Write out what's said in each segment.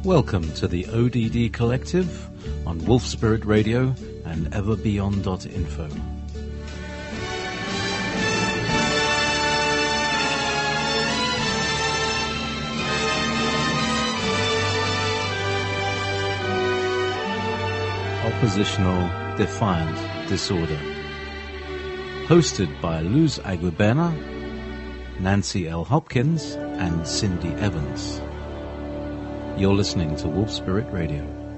Welcome to the ODD Collective on Wolf Spirit Radio and everbeyond.info. Oppositional Defiant Disorder. Hosted by Luz Aguibena, Nancy L. Hopkins, and Cindy Evans. You're listening to Wolf Spirit Radio.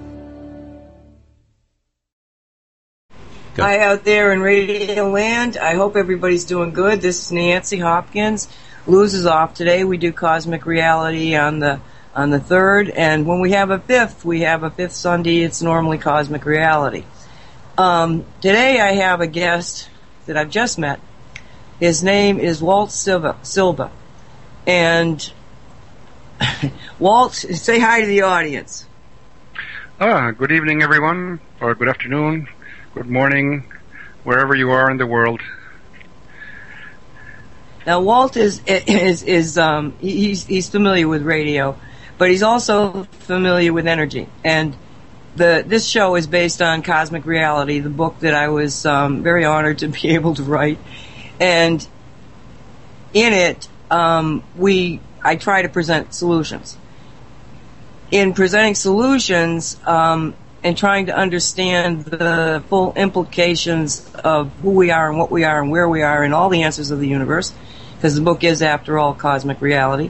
Go. Hi out there in Radio Land. I hope everybody's doing good. This is Nancy Hopkins. Luz is off today. We do Cosmic Reality on the 3rd, and when we have a fifth Sunday, it's normally Cosmic Reality. Today I have a guest that I've just met. His name is Walt Silva. And Walt, say hi to the audience. Good evening, everyone, or good afternoon, good morning, wherever you are in the world. Now, Walt he's familiar with radio, but he's also familiar with energy. And this show is based on Cosmic Reality, the book that I was very honored to be able to write. And in it, I try to present solutions. In presenting solutions and trying to understand the full implications of who we are and what we are and where we are and all the answers of the universe, because the book is, after all, Cosmic Reality,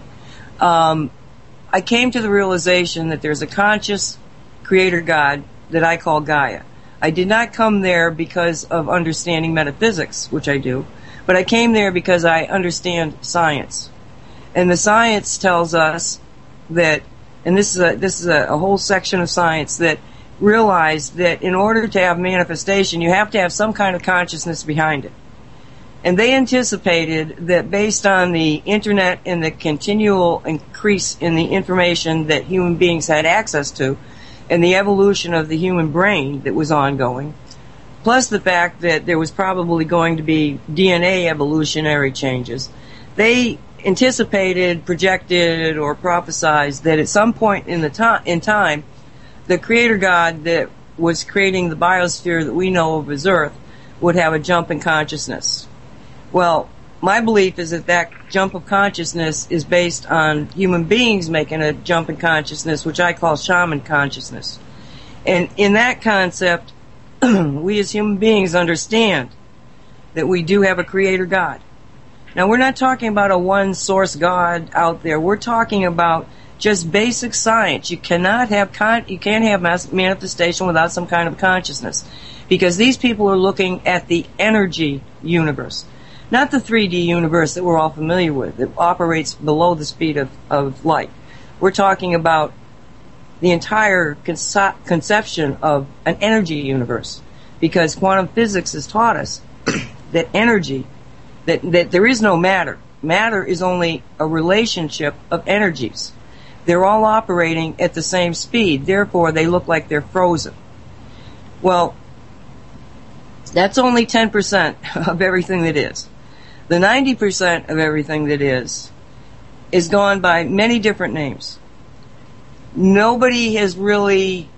I came to the realization that there's a conscious creator God that I call Gaia. I did not come there because of understanding metaphysics, which I do, but I came there because I understand science. And the science tells us that, and this is a whole section of science that realize that in order to have manifestation, you have to have some kind of consciousness behind it. And they anticipated that based on the internet and the continual increase in the information that human beings had access to, and the evolution of the human brain that was ongoing, plus the fact that there was probably going to be DNA evolutionary changes, they anticipated, projected, or prophesized that at some point in time, the creator God that was creating the biosphere that we know of as Earth would have a jump in consciousness. Well, my belief is that jump of consciousness is based on human beings making a jump in consciousness, which I call shaman consciousness. And in that concept, we as human beings understand that we do have a creator God. Now, we're not talking about a one-source God out there. We're talking about just basic science. You can't have manifestation without some kind of consciousness, because these people are looking at the energy universe, not the 3D universe that we're all familiar with, that operates below the speed of light. We're talking about the entire conception of an energy universe, because quantum physics has taught us that energy, that there is no matter. Matter is only a relationship of energies. They're all operating at the same speed, therefore they look like they're frozen. Well, that's only 10% of everything that is. The 90% of everything that is gone by many different names. Nobody has really,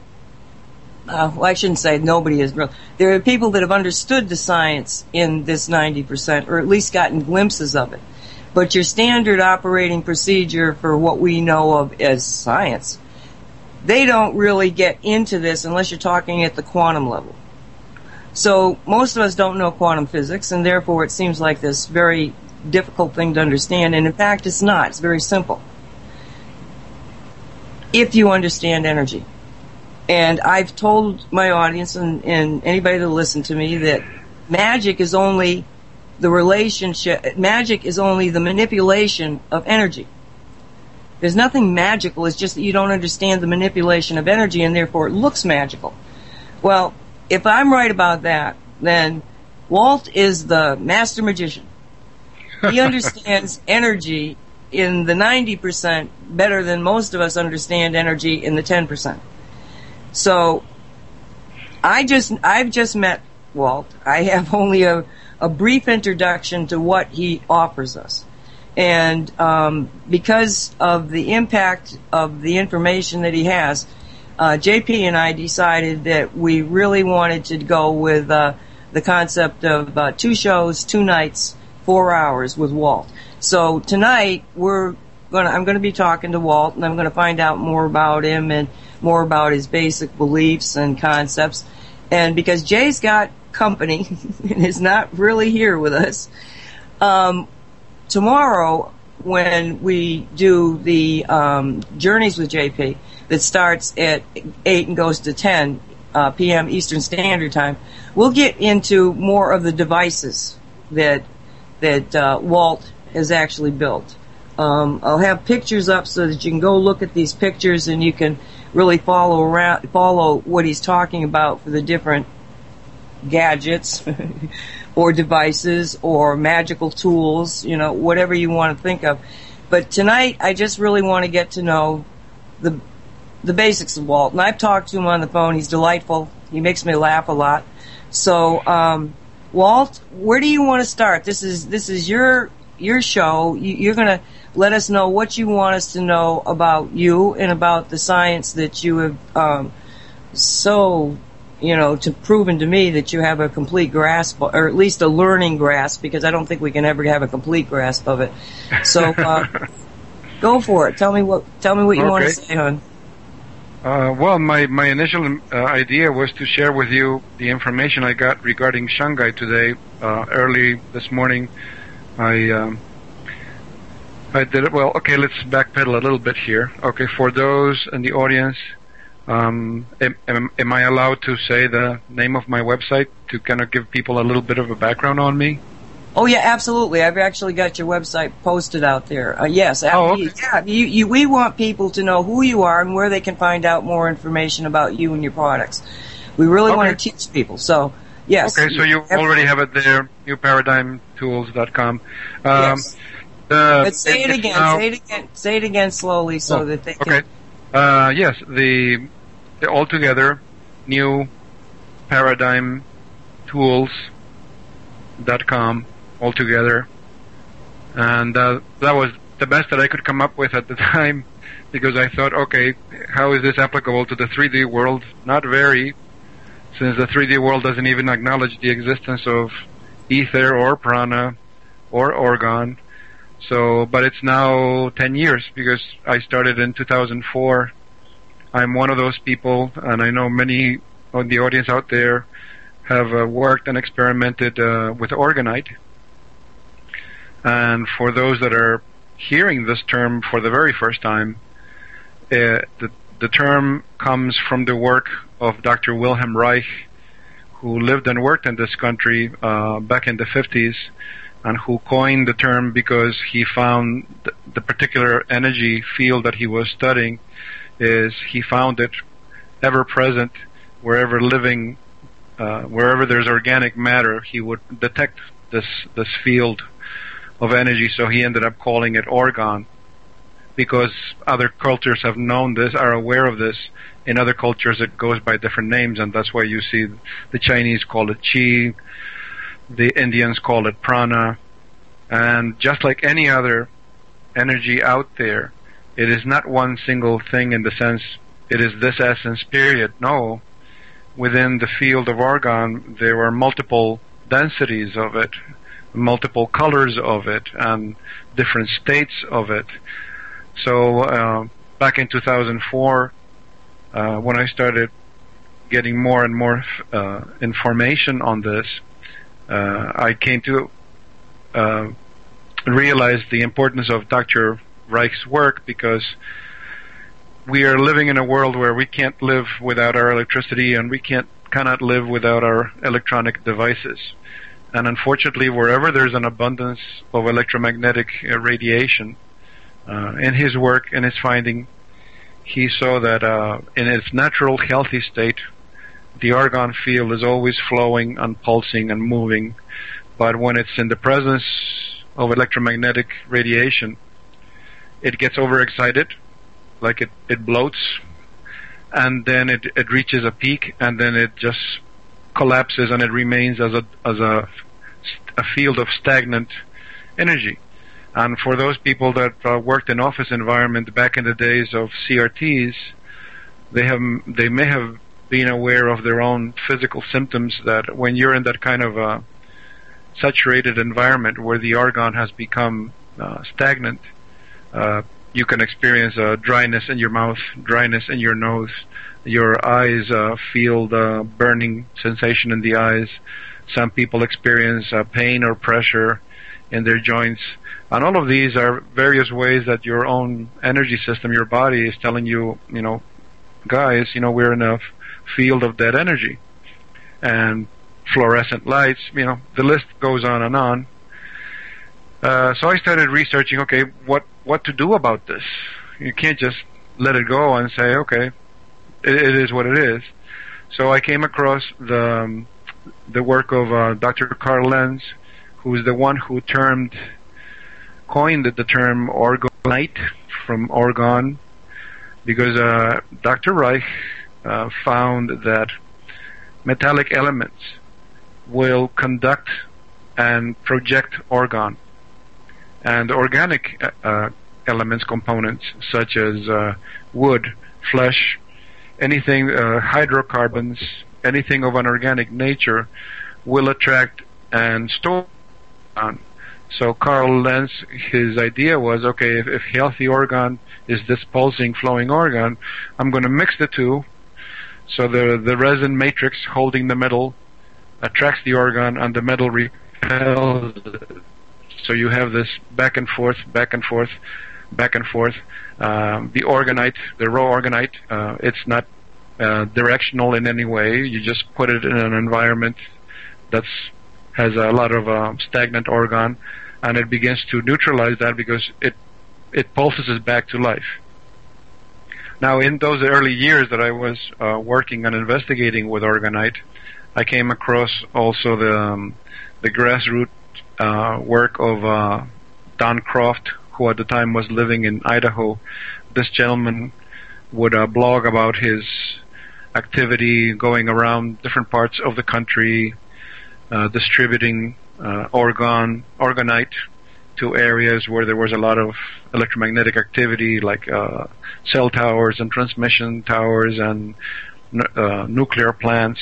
I shouldn't say nobody has really. There are people that have understood the science in this 90%, or at least gotten glimpses of it. But your standard operating procedure for what we know of as science, they don't really get into this unless you're talking at the quantum level. So most of us don't know quantum physics, and therefore it seems like this very difficult thing to understand, and in fact it's not. It's very simple. If you understand energy. And I've told my audience and anybody that listens to me that magic is only the manipulation of energy. There's nothing magical, it's just that you don't understand the manipulation of energy, and therefore it looks magical. Well, if I'm right about that, then Walt is the master magician. He understands energy in the 90% better than most of us understand energy in the 10%. So, I've just met Walt. I have only a brief introduction to what he offers us. And because of the impact of the information that he has, JP and I decided that we really wanted to go with the concept of 2 shows, 2 nights, 4 hours with Walt. So tonight I'm going to be talking to Walt, and I'm going to find out more about him and more about his basic beliefs and concepts. And because Jay's got company and is not really here with us, tomorrow when we do the Journeys with JP that starts at 8 and goes to 10 p.m. Eastern Standard Time, we'll get into more of the devices that Walt has actually built. I'll have pictures up so that you can go look at these pictures and you can really follow what he's talking about for the different gadgets or devices or magical tools, whatever you want to think of. But tonight, I just really want to get to know the basics of Walt. And I've talked to him on the phone. He's delightful. He makes me laugh a lot. So, Walt, where do you want to start? This is your show. You're going to let us know what you want us to know about you and about the science that you have proven to me that you have a complete grasp, or at least a learning grasp, because I don't think we can ever have a complete grasp of it. So, go for it. Tell me what you want to say, hon. Well, my initial idea was to share with you the information I got regarding Shanghai today. Early this morning, I did it. Well, okay, let's backpedal a little bit here. Okay, for those in the audience, am I allowed to say the name of my website to kind of give people a little bit of a background on me? Oh yeah, absolutely. I've actually got your website posted out there. Yes, okay. Yeah. We want people to know who you are and where they can find out more information about you and your products. We really want to teach people. So yes. Okay, so you already have it there. newparadigmtools.com. Yes. But say it again. Say it again slowly so that they can. Okay. Yes. The altogether new paradigm tools.com altogether, and that was the best that I could come up with at the time, because I thought, okay, how is this applicable to the 3D world? Not very, since the 3D world doesn't even acknowledge the existence of ether or prana or orgone. So, but it's now 10 years, because I started in 2004. I'm one of those people, and I know many of the audience out there have worked and experimented with orgonite. And for those that are hearing this term for the very first time, the term comes from the work of Dr. Wilhelm Reich, who lived and worked in this country back in the 50s, and who coined the term because he found the particular energy field that he was studying he found it ever present wherever wherever there's organic matter. He would detect this field of energy, so he ended up calling it orgone, because other cultures have known this, are aware of this. In other cultures it goes by different names, and that's why you see the Chinese call it qi, the Indians call it prana, and just like any other energy out there, it is not one single thing in the sense it is this essence, period. No. Within the field of orgone, there are multiple densities of it, multiple colors of it, and different states of it. So back in 2004, when I started getting more and more information on this, I came to realize the importance of Dr. Reich's work, because we are living in a world where we can't live without our electricity, and we cannot live without our electronic devices. And unfortunately, wherever there's an abundance of electromagnetic radiation, in his work, in his finding, he saw that in its natural healthy state, the orgone field is always flowing and pulsing and moving. But when it's in the presence of electromagnetic radiation, it gets overexcited, like it bloats, and then it reaches a peak, and then it just collapses, and it remains as a field of stagnant energy. And for those people that worked in office environment back in the days of CRTs, they may have been aware of their own physical symptoms, that when you're in that kind of a saturated environment where the argon has become stagnant, you can experience dryness in your mouth, dryness in your nose. Your eyes feel the burning sensation in the eyes. Some people experience pain or pressure in their joints. And all of these are various ways that your own energy system, your body, is telling you, guys, we're in a field of dead energy. And fluorescent lights, the list goes on and on. So I started researching, okay, what to do about this? You can't just let it go and say, okay, it is what it is. So I came across the work of Dr. Carl Lenz, who is the one who coined the term orgonite, from orgon, because Dr. Reich found that metallic elements will conduct and project orgon, and organic elements, components such as wood, flesh, anything, hydrocarbons, anything of an organic nature will attract and store orgon. So Carl Lenz, his idea was, okay, if healthy organ is this pulsing, flowing organ, I'm going to mix the two. So the resin matrix holding the metal attracts the organ, and the metal repels it. So you have this back and forth, back and forth, back and forth. The organite, the raw organite, it's not directional in any way. You just put it in an environment that has a lot of stagnant organ, and it begins to neutralize that because it pulses it back to life. Now, in those early years that I was working and investigating with orgonite, I came across also the grassroots work of Don Croft, who at the time was living in Idaho. This gentleman would blog about his activity going around different parts of the country, distributing orgonite to areas where there was a lot of electromagnetic activity, like cell towers and transmission towers and nuclear plants.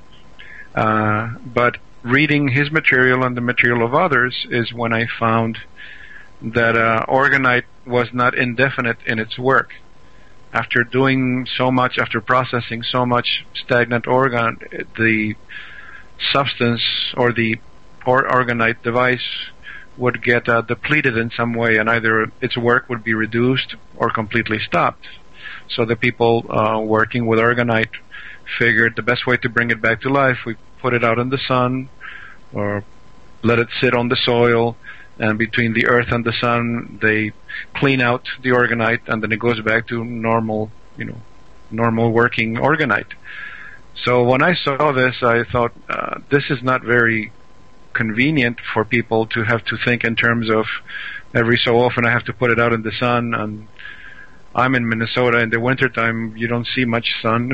But reading his material and the material of others is when I found that orgonite was not indefinite in its work. After doing so much, after processing so much stagnant organ, the substance or the orgonite device would get depleted in some way, and either its work would be reduced or completely stopped. So the people working with orgonite figured the best way to bring it back to life, we put it out in the sun or let it sit on the soil, and between the earth and the sun they clean out the orgonite, and then it goes back to normal working orgonite. So when I saw this, I thought this is not very convenient for people to have to think in terms of every so often I have to put it out in the sun, and I'm in Minnesota in the wintertime, you don't see much sun.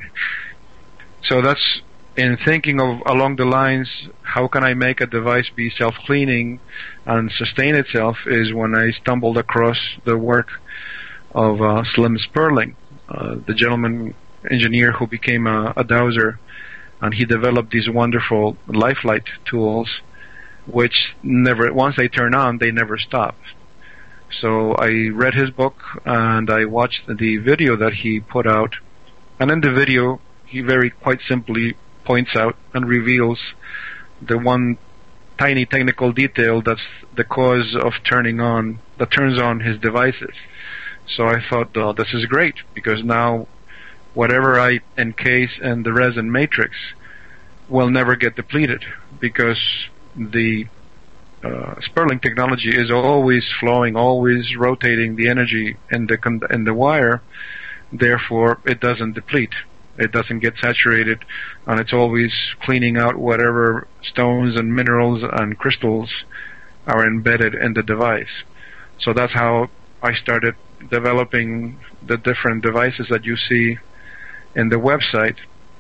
So that's in thinking of along the lines, how can I make a device be self-cleaning and sustain itself, is when I stumbled across the work of Slim Sperling, the gentleman engineer who became a dowser, and he developed these wonderful Lifelite tools, which never, once they turn on, they never stop. So I read his book and I watched the video that he put out, and in the video he very quite simply points out and reveals the one tiny technical detail that's the cause of that turns on his devices. So I thought, oh, this is great, because now whatever I encase in the resin matrix will never get depleted, because the Sperling technology is always flowing, always rotating the energy in the wire. Therefore, it doesn't deplete. It doesn't get saturated, and it's always cleaning out whatever stones and minerals and crystals are embedded in the device. So that's how I started developing the different devices that you see in the website.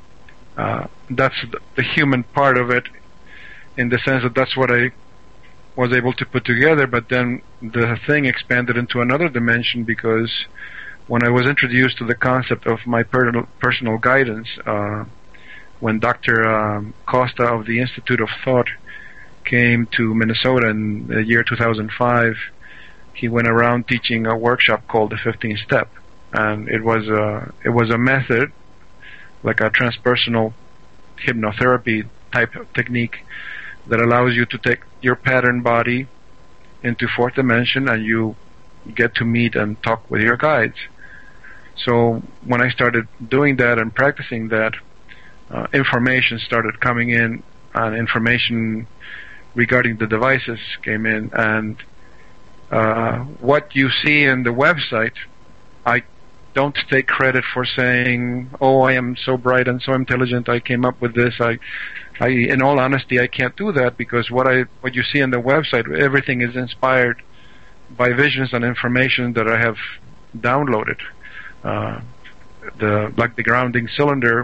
That's the human part of it, in the sense that that's what was able to put together, but then the thing expanded into another dimension, because when I was introduced to the concept of my personal guidance, when Dr. Costa of the Institute of Thought came to Minnesota in the year 2005, he went around teaching a workshop called the 15th Step, and it was a method, like a transpersonal hypnotherapy type of technique, that allows you to take your pattern body into fourth dimension, and you get to meet and talk with your guides. So when I started doing that and practicing that, information started coming in, and information regarding the devices came in, and what you see in the website, I don't take credit for saying, oh, I am so bright and so intelligent, I came up with this. I in all honesty, I can't do that, because what you see in the website, everything is inspired by visions and information that I have downloaded. Like the grounding cylinder,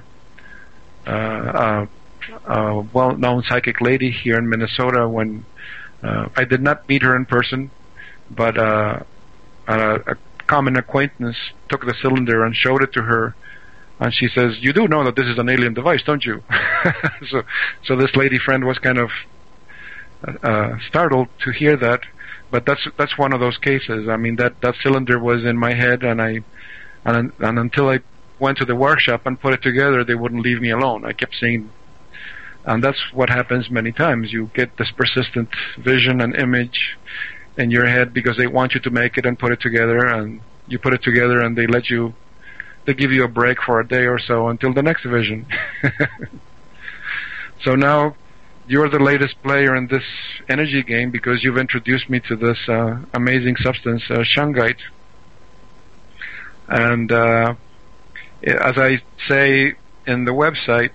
a well-known psychic lady here in Minnesota, when I did not meet her in person, but a common acquaintance took the cylinder and showed it to her, and she says, "You do know that this is an alien device, don't you?" So this lady friend was kind of startled to hear that, but that's one of those cases. I mean, that cylinder was in my head, and until I went to the workshop and put it together, they wouldn't leave me alone. I kept saying, and that's what happens many times. You get this persistent vision and image in your head because they want you to make it and put it together, and you put it together, and they give you a break for a day or so until the next vision. So now you're the latest player in this energy game, because you've introduced me to this amazing substance, shungite. And as I say in the website,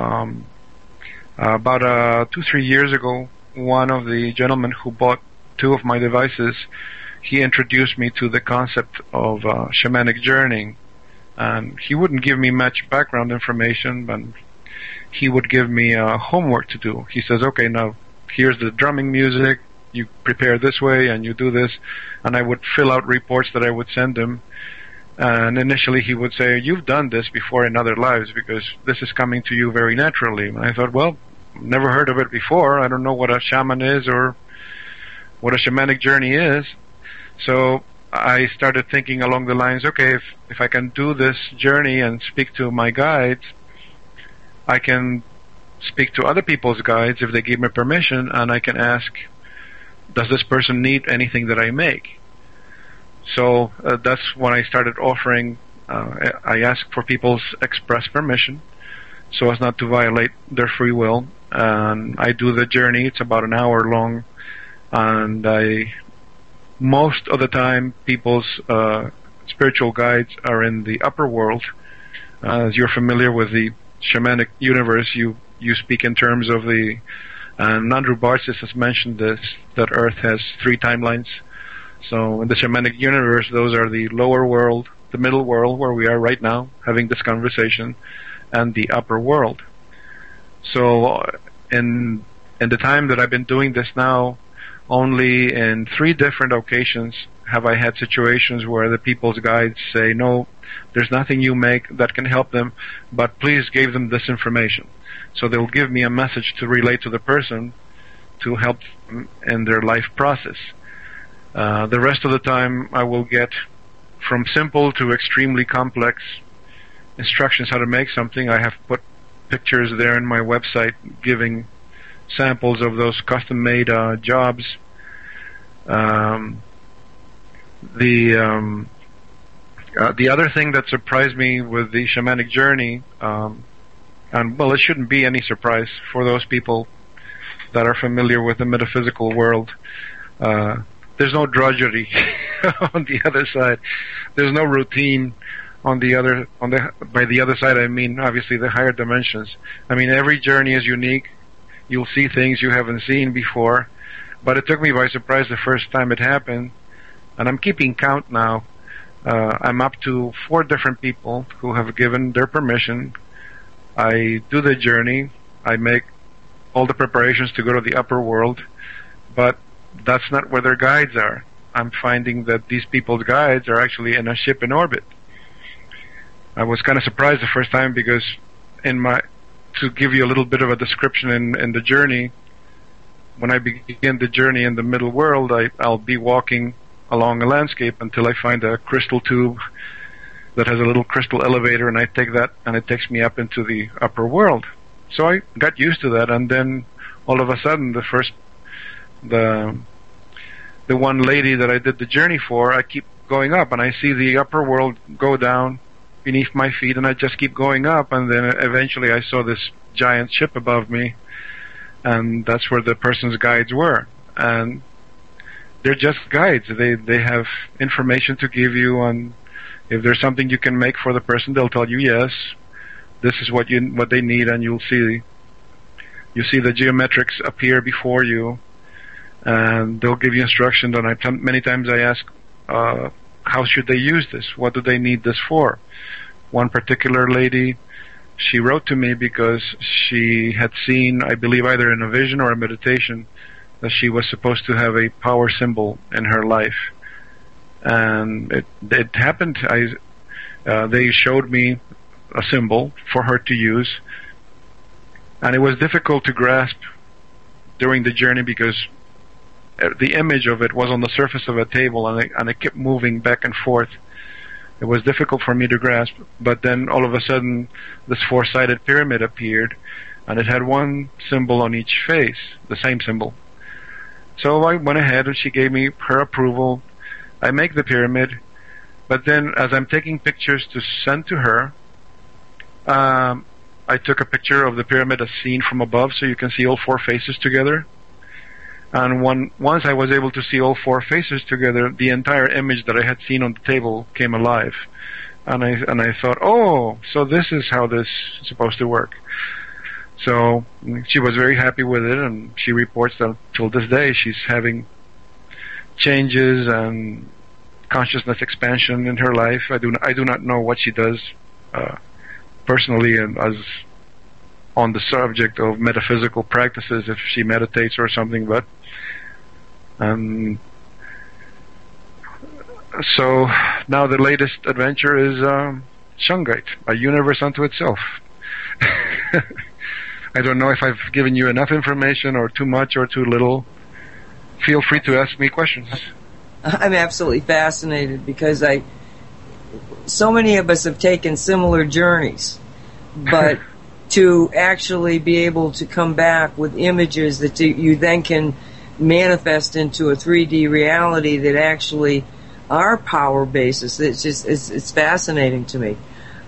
about 2-3 years ago, one of the gentlemen who bought 2 of my devices, he introduced me to the concept of shamanic journeying. And he wouldn't give me much background information, but he would give me homework to do. He says, okay, now here's the drumming music, you prepare this way and you do this. And I would fill out reports that I would send him. And initially he would say, you've done this before in other lives, because this is coming to you very naturally. And I thought, well, never heard of it before. I don't know what a shaman is or what a shamanic journey is. So I started thinking along the lines, okay, if I can do this journey and speak to my guides, I can speak to other people's guides if they give me permission, and I can ask, does this person need anything that I make? So that's when I started offering, I ask for people's express permission so as not to violate their free will, and I do the journey. It's about an hour long, and most of the time people's spiritual guides are in the upper world. As you're familiar with the shamanic universe, you speak in terms of the, and Andrew Bartzis has mentioned this, that Earth has 3 timelines. So in the shamanic universe, those are the lower world, the middle world, where we are right now having this conversation, and the upper world. So in the time that I've been doing this now, only in 3 different occasions have I had situations where the people's guides say, no, there's nothing you make that can help them, but please give them this information. So they'll give me a message to relate to the person to help them in their life process. The rest of the time I will get from simple to extremely complex instructions how to make something. I have put pictures there in my website giving samples of those custom-made jobs. The other thing that surprised me with the shamanic journey, and well, it shouldn't be any surprise for those people that are familiar with the metaphysical world, there's no drudgery on the other side. There's no routine on the other. By the other side, I mean obviously the higher dimensions. I mean, every journey is unique. You'll see things you haven't seen before, but it took me by surprise the first time it happened, and I'm keeping count now. I'm up to 4 different people who have given their permission. I do the journey. I make all the preparations to go to the upper world, but that's not where their guides are. I'm finding that these people's guides are actually in a ship in orbit. I was kind of surprised the first time because to give you a little bit of a description in the journey, when I begin the journey in the middle world, I'll be walking along a landscape until I find a crystal tube that has a little crystal elevator, and I take that and it takes me up into the upper world. So I got used to that, and then all of a sudden the one lady that I did the journey for, I keep going up and I see the upper world go down beneath my feet, and I just keep going up, and then eventually I saw this giant ship above me, and that's where the person's guides were. And they're just guides. They have information to give you on if there's something you can make for the person. They'll tell you, yes, this is what they need, and you see the geometrics appear before you, and they'll give you instructions. And many times I ask, how should they use this? What do they need this for? One particular lady, she wrote to me because she had seen, I believe either in a vision or a meditation, that she was supposed to have a power symbol in her life. And it happened. They showed me a symbol for her to use, and it was difficult to grasp during the journey because the image of it was on the surface of a table, and it kept moving back and forth. It was difficult for me to grasp, but then all of a sudden this four-sided pyramid appeared, and it had one symbol on each face, the same symbol. So I went ahead and she gave me her approval. I make the pyramid, but then as I'm taking pictures to send to her, I took a picture of the pyramid as seen from above, so you can see all four faces together. And once I was able to see all four faces together, the entire image that I had seen on the table came alive. And I thought, oh, so this is how this is supposed to work. So she was very happy with it, and she reports that till this day she's having changes and consciousness expansion in her life. I do not know what she does personally, and as on the subject of metaphysical practices, if she meditates or something, but so now the latest adventure is Shungite, a universe unto itself. I don't know if I've given you enough information or too much or too little. Feel free to ask me questions. I'm absolutely fascinated because so many of us have taken similar journeys, but to actually be able to come back with images that you then can manifest into a 3D reality that actually are power bases. It's fascinating to me.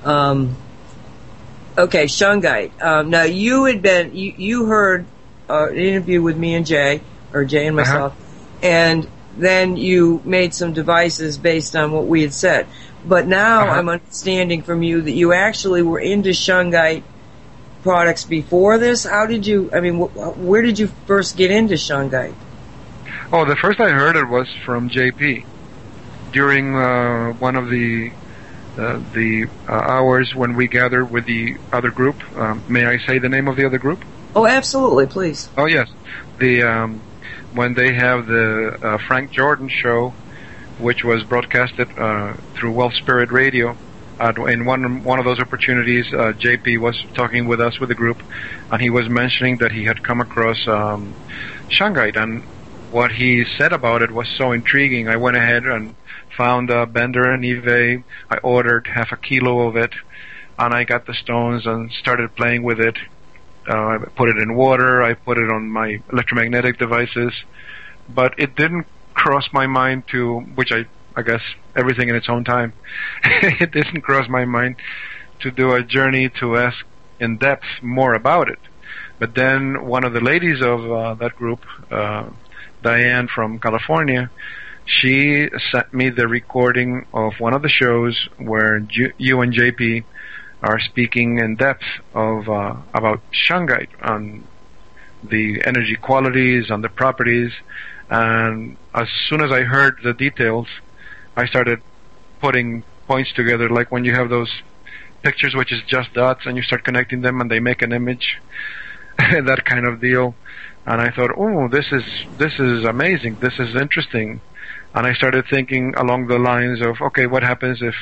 Okay, Shungite. Now you heard an interview with me and Jay, or Jay and myself, and then you made some devices based on what we had said. But now I'm understanding from you that you actually were into Shungite products before this. How did you, where did you first get into Shungite? Oh, the first I heard it was from JP during one of the hours when we gathered with the other group. May I say the name of the other group? Oh, absolutely, please. Oh, yes. When they have the Frank Jordan show, which was broadcasted through Wealth Spirit Radio, in one of those opportunities, JP was talking with us with the group, and he was mentioning that he had come across Shungite, and what he said about it was so intriguing. I went ahead and found Bender and eBay. I ordered half a kilo of it, and I got the stones and started playing with it. I put it in water. I put it on my electromagnetic devices, but it didn't cross my mind which I guess everything in its own time. It didn't cross my mind to do a journey to ask in depth more about it. But then one of the ladies of that group, Diane from California, she sent me the recording of one of the shows where you and JP are speaking in depth of about Shungite, on the energy qualities, on the properties, and as soon as I heard the details, I started putting points together, like when you have those pictures which is just dots and you start connecting them and they make an image, that kind of deal. And I thought, oh, this is amazing. This is interesting. And I started thinking along the lines of, okay, what happens if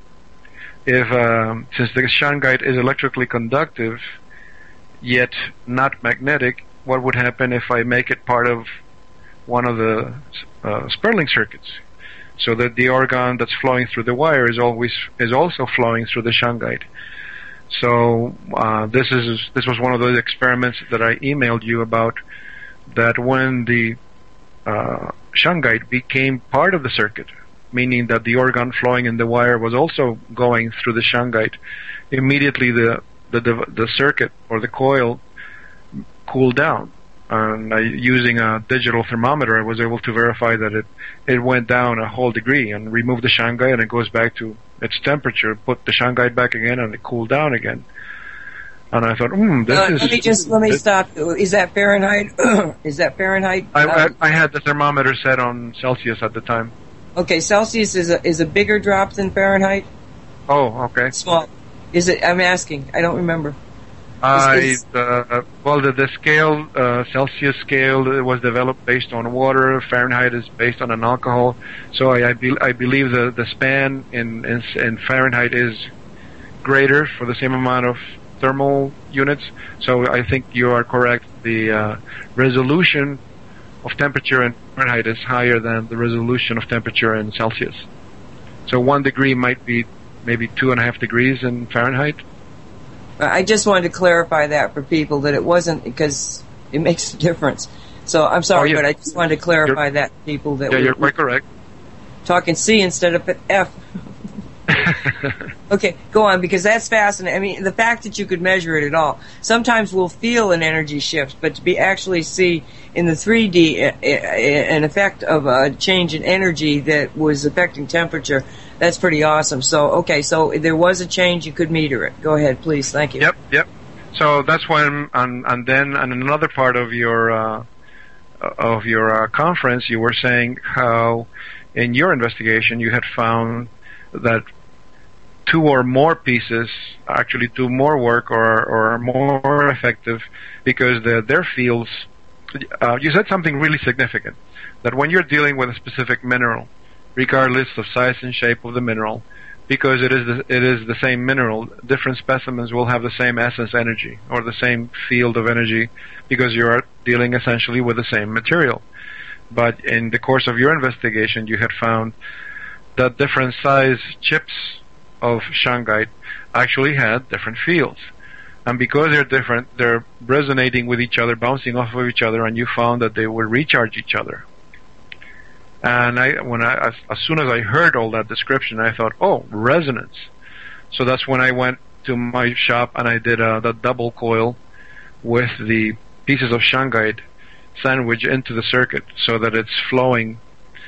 since the shungite is electrically conductive, yet not magnetic, what would happen if I make it part of one of the Sperling circuits, so that the argon that's flowing through the wire is also flowing through the shungite. So this was one of those experiments that I emailed you about, that when the shungite became part of the circuit, meaning that the argon flowing in the wire was also going through the shungite, immediately the circuit or the coil cooled down. And using a digital thermometer, I was able to verify that it went down a whole degree, and removed the shungite, and it goes back to its temperature, put the shungite back again, and it cooled down again. And I thought, let me stop. Is that Fahrenheit? Is that Fahrenheit? I had the thermometer set on Celsius at the time. Okay, Celsius is a bigger drop than Fahrenheit? Oh, okay. Small. Is it? I'm asking. I don't remember. The scale, Celsius scale, was developed based on water. Fahrenheit is based on an alcohol. So I believe the span in Fahrenheit is greater for the same amount of thermal units. So I think you are correct. The resolution of temperature in Fahrenheit is higher than the resolution of temperature in Celsius. So 1 degree might be maybe 2.5 degrees in Fahrenheit. I just wanted to clarify that for people, that it wasn't, because it makes a difference. So I'm sorry, but I just wanted to clarify that to people that you're quite correct. Talking C instead of F. Okay, go on, because that's fascinating. I mean, the fact that you could measure it at all. Sometimes we'll feel an energy shift, but to actually see in the 3D an effect of a change in energy that was affecting temperature, that's pretty awesome. So there was a change, you could meter it. Go ahead, please. Thank you. Yep. So that's when, and then in another part of your conference, you were saying how in your investigation you had found that 2 or more pieces actually do more work or are more effective because their fields. You said something really significant, that when you're dealing with a specific mineral, regardless of size and shape of the mineral, because it is the same mineral, different specimens will have the same essence energy or the same field of energy, because you are dealing essentially with the same material. But in the course of your investigation, you had found that different size chips of shungite actually had different fields. And because they're different, they're resonating with each other, bouncing off of each other, and you found that they would recharge each other. And as soon as I heard all that description, I thought, oh, resonance. So that's when I went to my shop and I did the double coil with the pieces of shungite sandwiched into the circuit so that it's flowing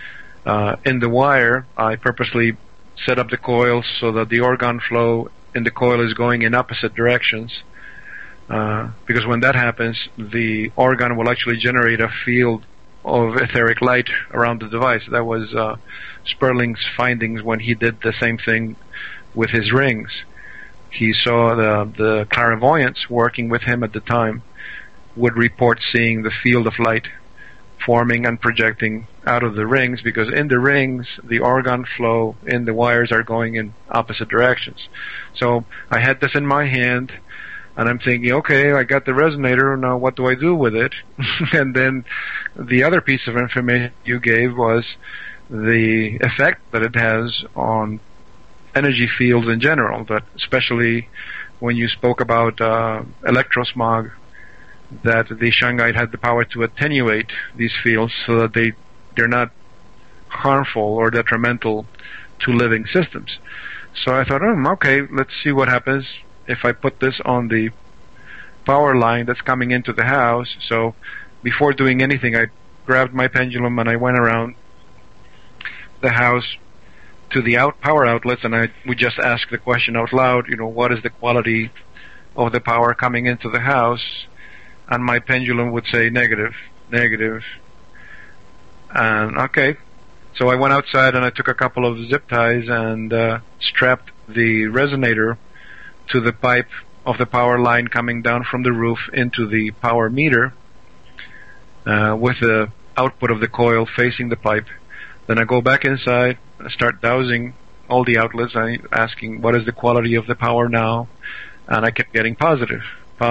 in the wire. I purposely set up the coil so that the argon flow in the coil is going in opposite directions, because when that happens, the argon will actually generate a field of etheric light around the device. That was Sperling's findings when he did the same thing with his rings. He saw the clairvoyants working with him at the time would report seeing the field of light forming and projecting out of the rings, because in the rings the argon flow in the wires are going in opposite directions. So I had this in my hand and I'm thinking, okay, I got the resonator, now what do I do with it? And then the other piece of information you gave was the effect that it has on energy fields in general, but especially when you spoke about electrosmog, that the shungite had the power to attenuate these fields so that they're not harmful or detrimental to living systems. So I thought, okay, let's see what happens if I put this on the power line that's coming into the house. So before doing anything, I grabbed my pendulum and I went around the house to the power outlets, and I would just ask the question out loud, what is the quality of the power coming into the house? And my pendulum would say negative. And okay. So I went outside and I took a couple of zip ties and strapped the resonator to the pipe of the power line coming down from the roof into the power meter. with the output of the coil facing the pipe. Then I go back inside, I start dowsing all the outlets, asking what is the quality of the power now, and I kept getting positive,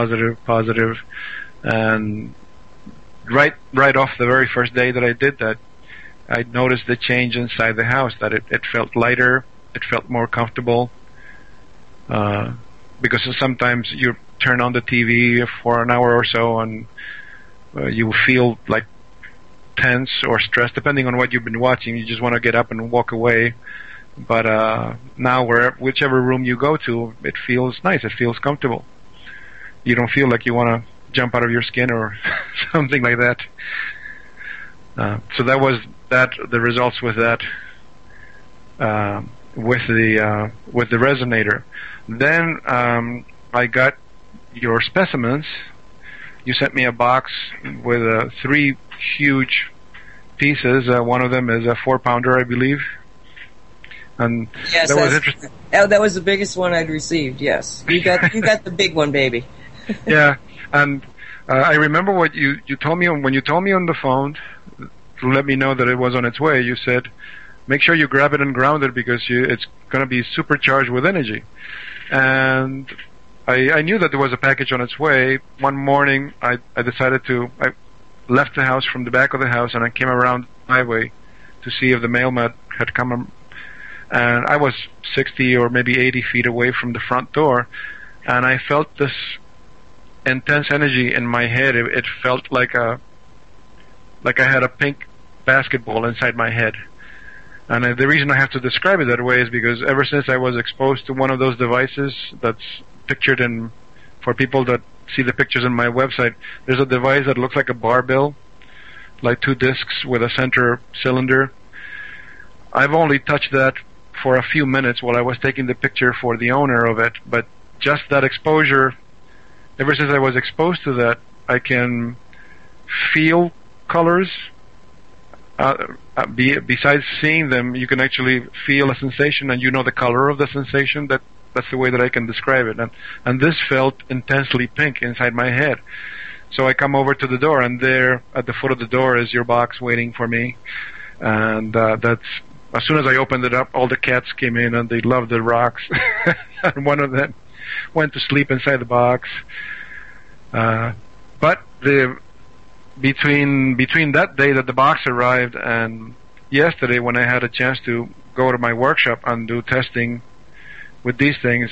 and right off the very first day that I did that, I noticed the change inside the house, that it felt lighter, it felt more comfortable, because sometimes you turn on the TV for an hour or so and you feel like tense or stressed, depending on what you've been watching. You just want to get up and walk away. But now, whichever room you go to, it feels nice. It feels comfortable. You don't feel like you want to jump out of your skin or something like that. So that was the results with that, with the resonator. Then I got your specimens. You sent me a box with 3 huge pieces. One of them is a 4-pounder, I believe. And yes, that was interesting. That was the biggest one I'd received. Yes, you got the big one, baby. Yeah, and I remember what you told me when you told me on the phone to let me know that it was on its way. You said, make sure you grab it and ground it because it's going to be supercharged with energy. And I knew that there was a package on its way. One morning, I decided I left the house from the back of the house and I came around the highway to see if the mailman had come. And I was 60 or maybe 80 feet away from the front door, and I felt this intense energy in my head. It felt like I had a pink basketball inside my head. And the reason I have to describe it that way is because ever since I was exposed to one of those devices that's pictured in, for people that see the pictures on my website, there's a device that looks like a barbell, like 2 discs with a center cylinder. I've only touched that for a few minutes while I was taking the picture for the owner of it, but just that exposure, ever since I was exposed to that, I can feel colors. Besides seeing them, you can actually feel a sensation, and you know the color of the sensation. That's the way that I can describe it. And this felt intensely pink inside my head. So I come over to the door, and there at the foot of the door is your box waiting for me. And that's, as soon as I opened it up, all the cats came in and they loved the rocks. And one of them went to sleep inside the box. But between that day that the box arrived and yesterday when I had a chance to go to my workshop and do testing with these things,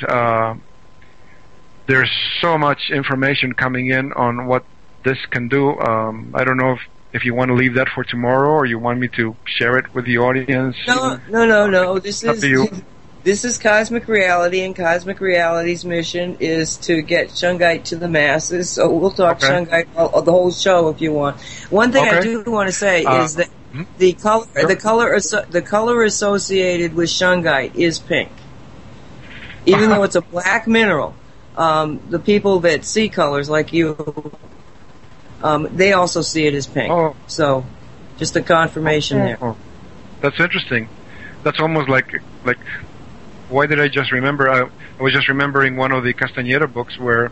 there's so much information coming in on what this can do. I don't know if you want to leave that for tomorrow or you want me to share it with the audience. No. This is Cosmic Reality, and Cosmic Reality's mission is to get Shungite to the masses. So we'll talk Shungite the whole show if you want. One thing I do want to say is that the color associated with Shungite is pink, even though it's a black mineral. The people that see colors like you, they also see it as pink. Oh. So, just a confirmation there. That's interesting. That's almost like. Why did I just remember? I was just remembering one of the Castañeda books where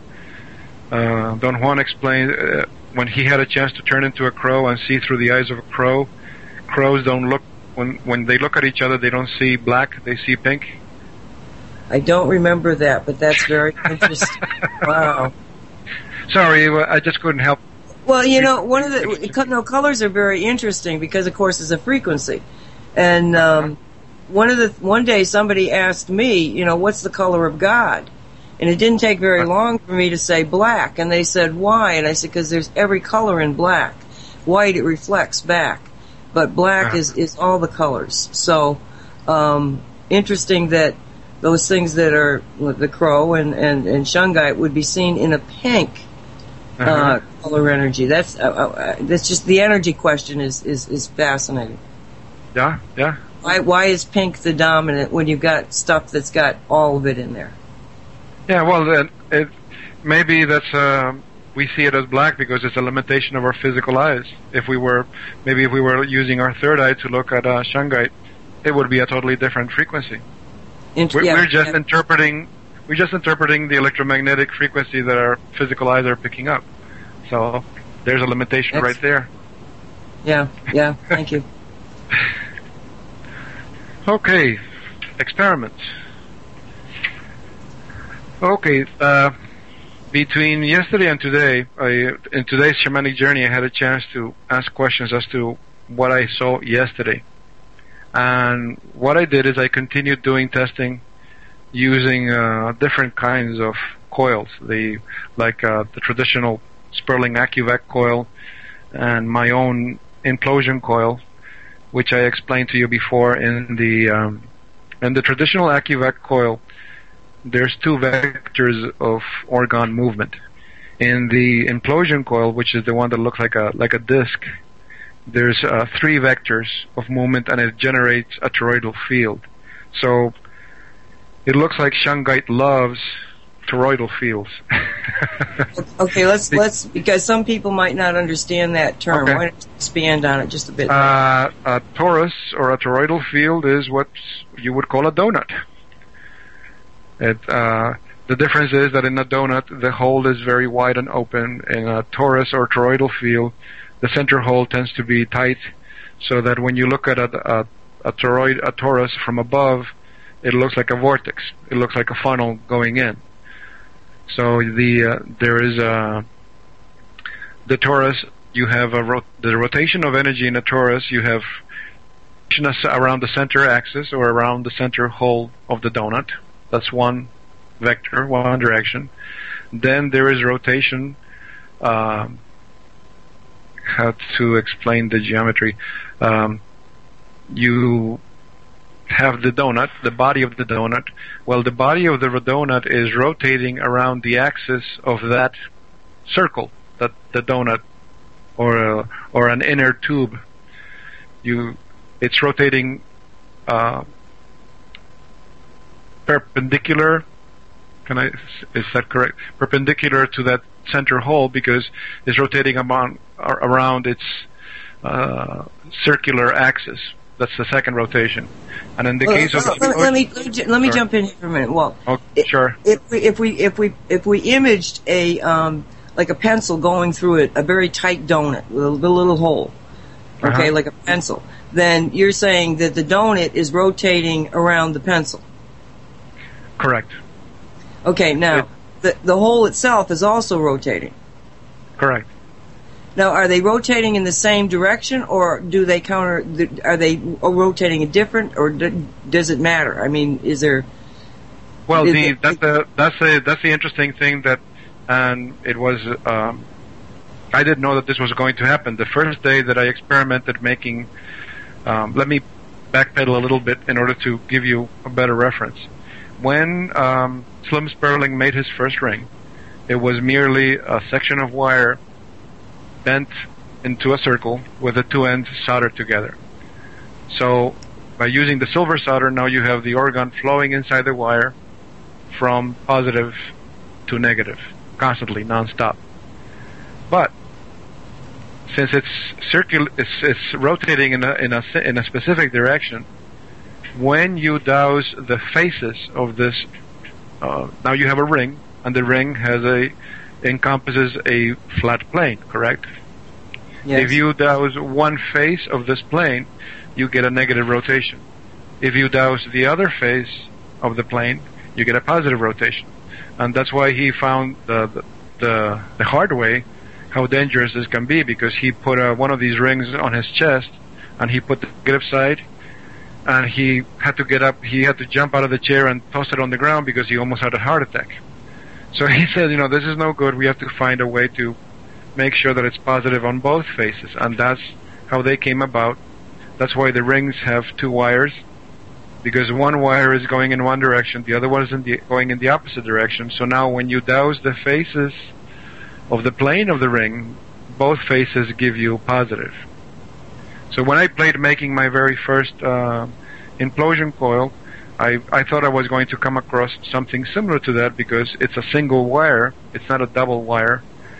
Don Juan explained when he had a chance to turn into a crow and see through the eyes of a crow. Crows don't look, when they look at each other, they don't see black, they see pink. I don't remember that, but that's very interesting. Wow. Sorry, I just couldn't help. Well, you know, colors are very interesting because, of course, it's a frequency. And one day somebody asked me, you know, what's the color of God? And it didn't take very long for me to say black. And they said, why? And I said, because there's every color in black. White, it reflects back. But black is all the colors. So, interesting that those things that are the crow and Shungite would be seen in a pink color energy. That's just the energy question is fascinating. Yeah. Why is pink the dominant when you've got stuff that's got all of it in there? Yeah, well, maybe that's we see it as black because it's a limitation of our physical eyes. If we were using our third eye to look at Shungite, it would be a totally different frequency. We're just interpreting the electromagnetic frequency that our physical eyes are picking up. So there's a limitation right there. Yeah. Thank you. Okay, experiments. Okay, between yesterday and today, in today's shamanic journey, I had a chance to ask questions as to what I saw yesterday. And what I did is I continued doing testing using different kinds of coils, the traditional Sperling AccuVac coil and my own implosion coil, which I explained to you before. In the traditional AccuVac coil, there's two vectors of orgone movement. In the implosion coil, which is the one that looks like a disc, there's three vectors of movement, and it generates a toroidal field. So it looks like shungite loves toroidal fields. Okay, let's because some people might not understand that term. Okay. Why don't you expand on it just a bit? A torus or a toroidal field is what you would call a donut. The difference is that in a donut, the hole is very wide and open. In a torus or toroidal field, the center hole tends to be tight, so that when you look at a torus from above, it looks like a vortex. It looks like a funnel going in. So there is the torus. You have the rotation of energy in a torus. You have around the center axis or around the center hole of the donut. That's one vector, one direction. Then there is rotation. How to explain the geometry? You have the donut, the body of the donut. Well, the body of the donut is rotating around the axis of that circle, that the donut, or an inner tube. It's rotating perpendicular. Is that correct? Perpendicular to that center hole, because it's rotating around its circular axis. That's the second rotation. And in the case of let me jump in here for a minute. Well, sure. If we imaged a like a pencil going through it, a very tight donut with a little hole, okay, like a pencil, then you're saying that the donut is rotating around the pencil. Correct. Okay, now the hole itself is also rotating. Correct. Now, are they rotating in the same direction, or do they are they rotating a different, or does it matter? I mean, is there? Well, that's the interesting thing and it was. I didn't know that this was going to happen. The first day that I experimented making, let me backpedal a little bit in order to give you a better reference. When Slim Sperling made his first ring, it was merely a section of wire bent into a circle with the two ends soldered together. So by using the silver solder, now you have the orgone flowing inside the wire from positive to negative, constantly, non-stop. But since it's rotating in a specific direction, when you douse the faces of this, now you have a ring, and the ring encompasses a flat plane, correct? Yes. If you douse one face of this plane, you get a negative rotation. If you douse the other face of the plane, you get a positive rotation. And that's why he found the hard way how dangerous this can be, because he put one of these rings on his chest, and he put the negative side, and he had to get up, he had to jump out of the chair and toss it on the ground because he almost had a heart attack. So he said, this is no good. We have to find a way to make sure that it's positive on both faces. And that's how they came about. That's why the rings have two wires, because one wire is going in one direction, the other one is going in the opposite direction. So now when you douse the faces of the plane of the ring, both faces give you positive. So when I played making my very first implosion coil, I thought I was going to come across something similar to that, because it's a single wire, it's not a double wire,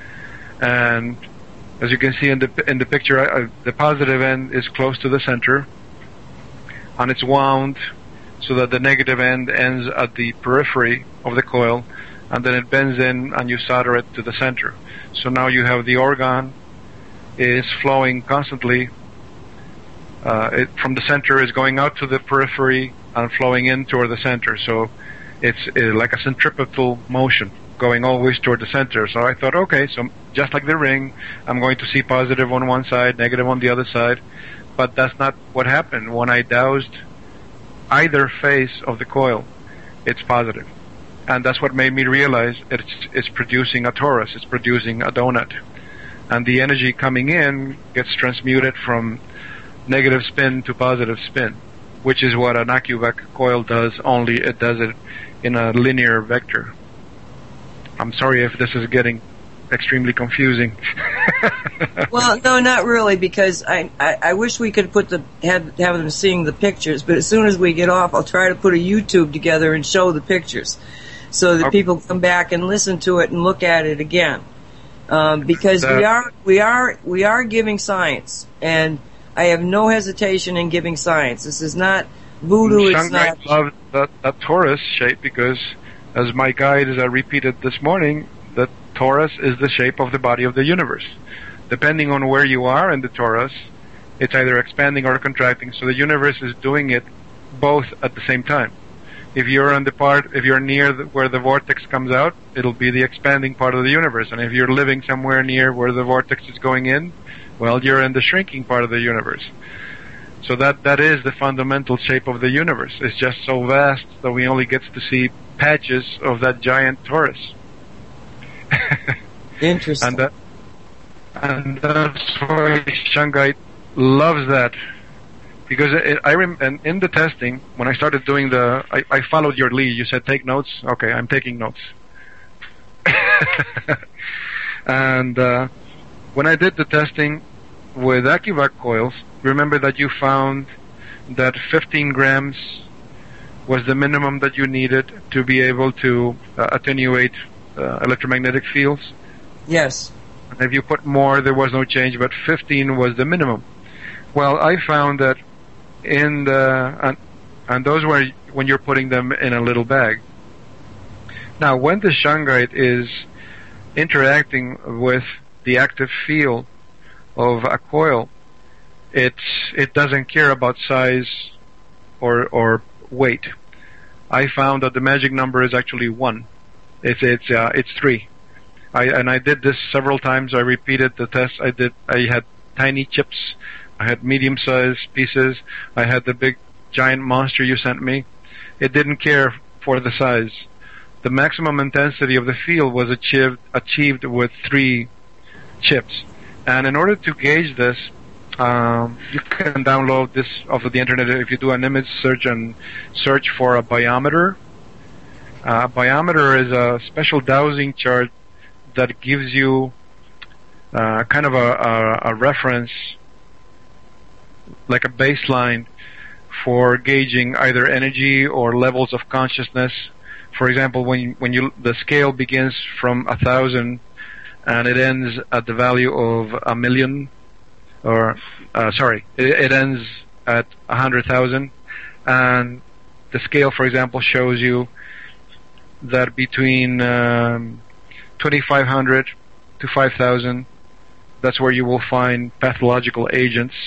and as you can see in the picture, the positive end is close to the center, and it's wound so that the negative end ends at the periphery of the coil, and then it bends in and you solder it to the center. So now you have the orgone is flowing constantly. From the center is going out to the periphery and flowing in toward the center. So it's like a centripetal motion going always toward the center. So I thought, okay, so just like the ring, I'm going to see positive on one side, negative on the other side. But that's not what happened. When I doused either face of the coil, it's positive. And that's what made me realize it's producing a torus, it's producing a donut. And the energy coming in gets transmuted from negative spin to positive spin, which is what an AccuVac coil does, only it does it in a linear vector. I'm sorry if this is getting extremely confusing. Well, no, not really, because I wish we could have them seeing the pictures, but as soon as we get off, I'll try to put a YouTube together and show the pictures so that people come back and listen to it and look at it again. Because we are giving science, and I have no hesitation in giving science. This is not voodoo. It's not. I love that torus shape because, as my guide repeated this morning, the torus is the shape of the body of the universe. Depending on where you are in the torus, it's either expanding or contracting. So the universe is doing it both at the same time. If you're near where the vortex comes out, it'll be the expanding part of the universe. And if you're living somewhere near where the vortex is going in, well, you're in the shrinking part of the universe. So that is the fundamental shape of the universe. It's just so vast that we only get to see patches of that giant torus. Interesting. And that's why Shungite loves that. Because and in the testing, when I started doing I followed your lead. You said take notes. Okay, I'm taking notes. And when I did the testing with AccuVac coils, remember that you found that 15 grams was the minimum that you needed to be able to attenuate electromagnetic fields? Yes. And if you put more, there was no change, but 15 was the minimum. Well, I found that and those were when you're putting them in a little bag. Now, when the shungite is interacting with the active field of a coil, it doesn't care about size or weight. I found that the magic number is actually 1. It's 3. I did this several times. I repeated the test. I had tiny chips. I had medium-sized pieces. I had the big, giant monster you sent me. It didn't care for the size. The maximum intensity of the field was achieved with 3 chips. And in order to gauge this, you can download this off of the internet if you do an image search and search for a biometer. A biometer is a special dowsing chart that gives you kind of a reference, like a baseline for gauging either energy or levels of consciousness. For example, when the scale begins from 1,000 and it ends at the value of 1,000,000, it ends at 100,000, and the scale, for example, shows you that between 2,500 to 5,000, that's where you will find pathological agents.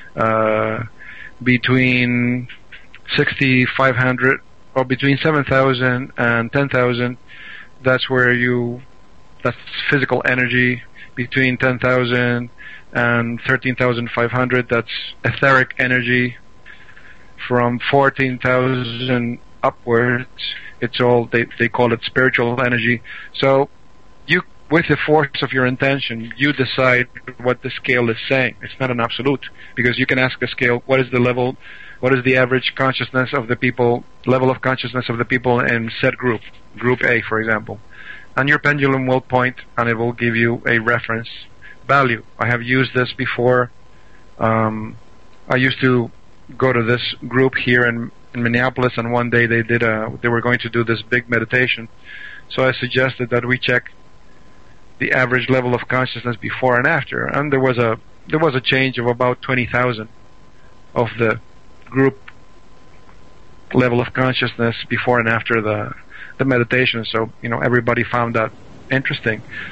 Between 6,500 or between 7,000 and 10,000, that's physical energy. Between 10,000 and 13,500, that's etheric energy. From 14,000 upwards, it's all they call it spiritual energy. So with the force of your intention, you decide what the scale is saying. It's not an absolute, because you can ask the scale, what is the level, what is the average consciousness of the people, level of consciousness of the people in said group A, for example. And your pendulum will point, and it will give you a reference value. I have used this before. I used to go to this group here in Minneapolis, and one day they were going to do this big meditation. So I suggested that we check the average level of consciousness before and after, and there was a change of about 20,000 of the group level of consciousness before and after the meditation. So everybody found that interesting.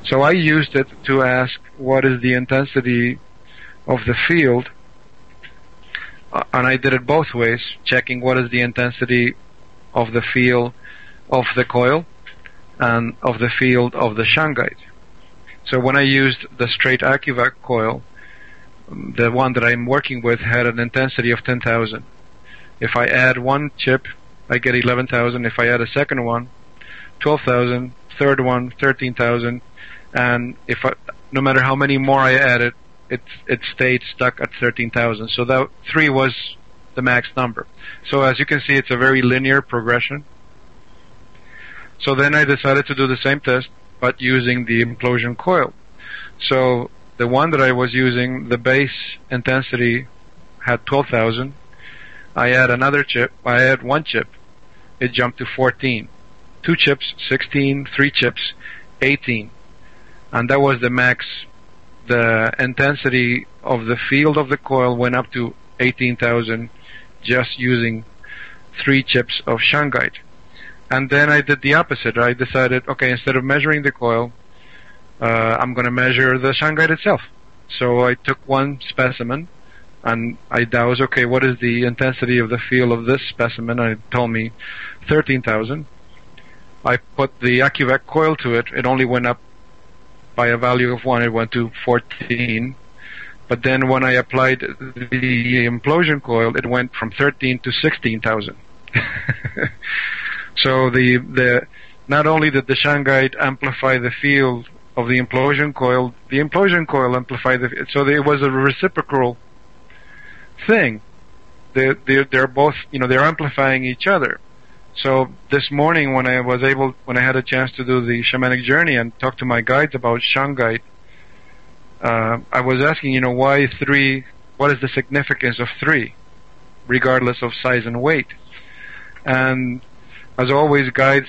So I used it to ask what is the intensity of the field, and I did it both ways, checking what is the intensity of the field of the coil and of the field of the shungite. So when I used the straight AccuVac coil, the one that I'm working with had an intensity of 10,000. If I add one chip, I get 11,000. If I add a second one, 12,000. Third one, 13,000. And no matter how many more I added, it stayed stuck at 13,000. So that 3 was the max number. So as you can see, it's a very linear progression. So then I decided to do the same test, but using the implosion coil. So the one that I was using, the base intensity had 12,000. I add another chip. I add one chip. It jumped to 14. 2 chips, 16. 3 chips, 18. And that was the max. The intensity of the field of the coil went up to 18,000 just using 3 chips of shungite. And then I did the opposite. I decided, okay, instead of measuring the coil, I'm going to measure the shungite itself. So I took one specimen, and that was, okay, what is the intensity of the field of this specimen? And it told me 13,000. I put the AccuVac coil to it. It only went up by a value of 1. It went to 14. But then when I applied the implosion coil, it went from 13 to 16,000. So not only did the shungite amplify the field of the implosion coil amplified so it was a reciprocal thing. They're both, they're amplifying each other. So this morning when I had a chance to do the shamanic journey and talk to my guides about shungite, I was asking, why 3? What is the significance of 3, regardless of size and weight? And as always, guides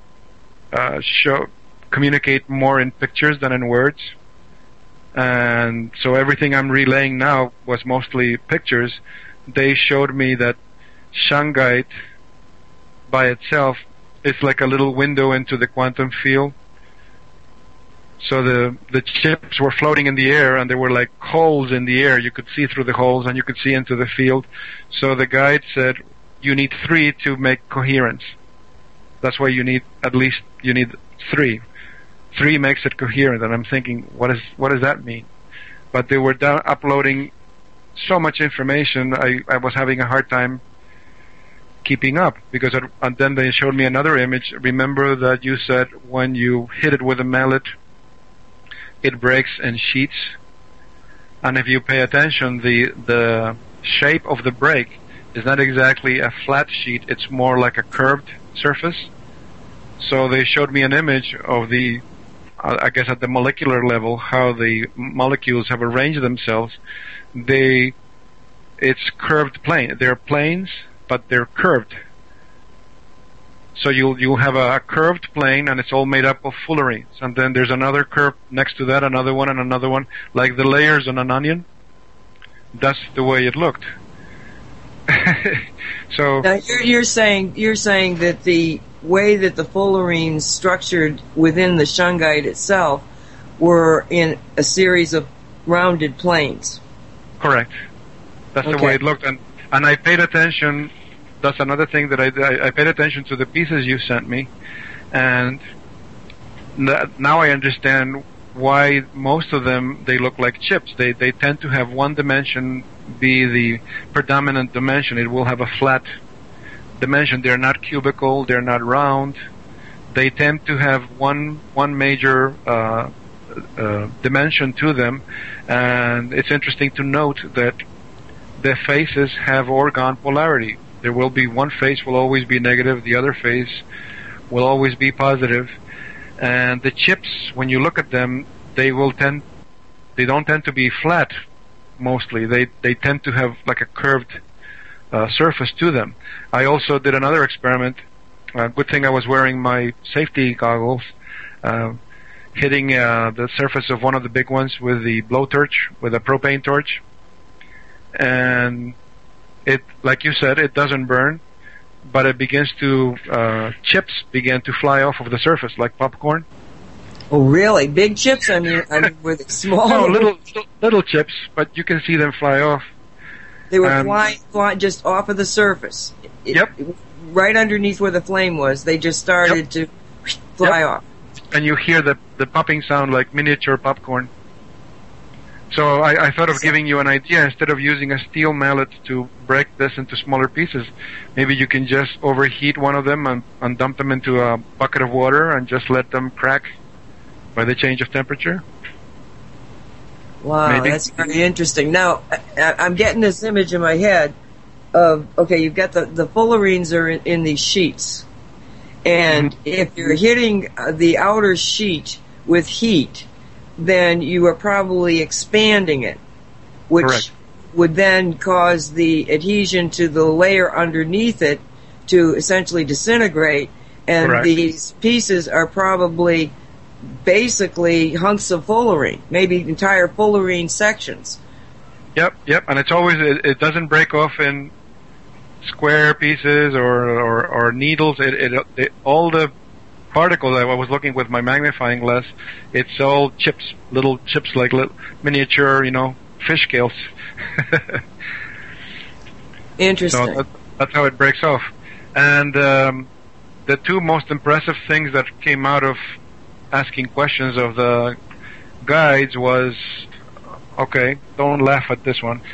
communicate more in pictures than in words. And so everything I'm relaying now was mostly pictures. They showed me that shungite by itself is like a little window into the quantum field. So the chips were floating in the air, and there were like holes in the air. You could see through the holes, and you could see into the field. So the guide said, you need 3 to make coherence. That's why you need 3. 3 makes it coherent. And I'm thinking, what does that mean? But they were uploading so much information, I was having a hard time keeping up, because and then they showed me another image. Remember that you said when you hit it with a mallet, it breaks in sheets? And if you pay attention, the shape of the break is not exactly a flat sheet, it's more like a curved surface. So they showed me an image of I guess at the molecular level, how the molecules have arranged themselves. It's curved plane. They're planes, but they're curved. So you'll have a curved plane, and it's all made up of fullerenes. And then there's another curve next to that, another one, and another one, like the layers on an onion. That's the way it looked. So now you're saying that the way that the fullerenes structured within the shungite itself were in a series of rounded planes. Correct. That's the way it looked, and I paid attention. That's another thing that I paid attention to the pieces you sent me, and now I understand why most of them, they look like chips. They tend to have one dimension be the predominant dimension. It will have a flat dimension. They're not cubical. They're not round. They tend to have one major dimension to them, and it's interesting to note that the faces have orgone polarity. There will be one face will always be negative, the other face will always be positive. And the chips, when you look at them, they don't tend to be flat mostly. They tend to have like a curved surface to them. I also did another experiment. Good thing I was wearing my safety goggles, hitting the surface of one of the big ones with the blowtorch, with a propane torch. And it, like you said, it doesn't burn, but it begins to, chips begin to fly off of the surface like popcorn. Oh, really? Big chips? I mean were they small? No, little chips, but you can see them fly off. They were flying just off of the surface. Yep. Right underneath where the flame was. They just started to fly off. And you hear the popping sound like miniature popcorn. So I thought of giving you an idea. Instead of using a steel mallet to break this into smaller pieces, maybe you can just overheat one of them and dump them into a bucket of water and just let them crack by the change of temperature. Wow, maybe. That's very interesting. Now, I'm getting this image in my head of, okay, you've got the fullerenes are in these sheets. And if you're hitting the outer sheet with heat, then you are probably expanding it, which would then cause the adhesion to the layer underneath it to essentially disintegrate. And these pieces are probably basically hunks of fullerene, maybe entire fullerene sections. Yep, and it's always, it doesn't break off in square pieces or needles. It all the particles, I was looking with my magnifying glass, it's all chips, little chips like little miniature, fish scales. Interesting. So that's how it breaks off. And the two most impressive things that came out of asking questions of the guides was, okay, don't laugh at this one.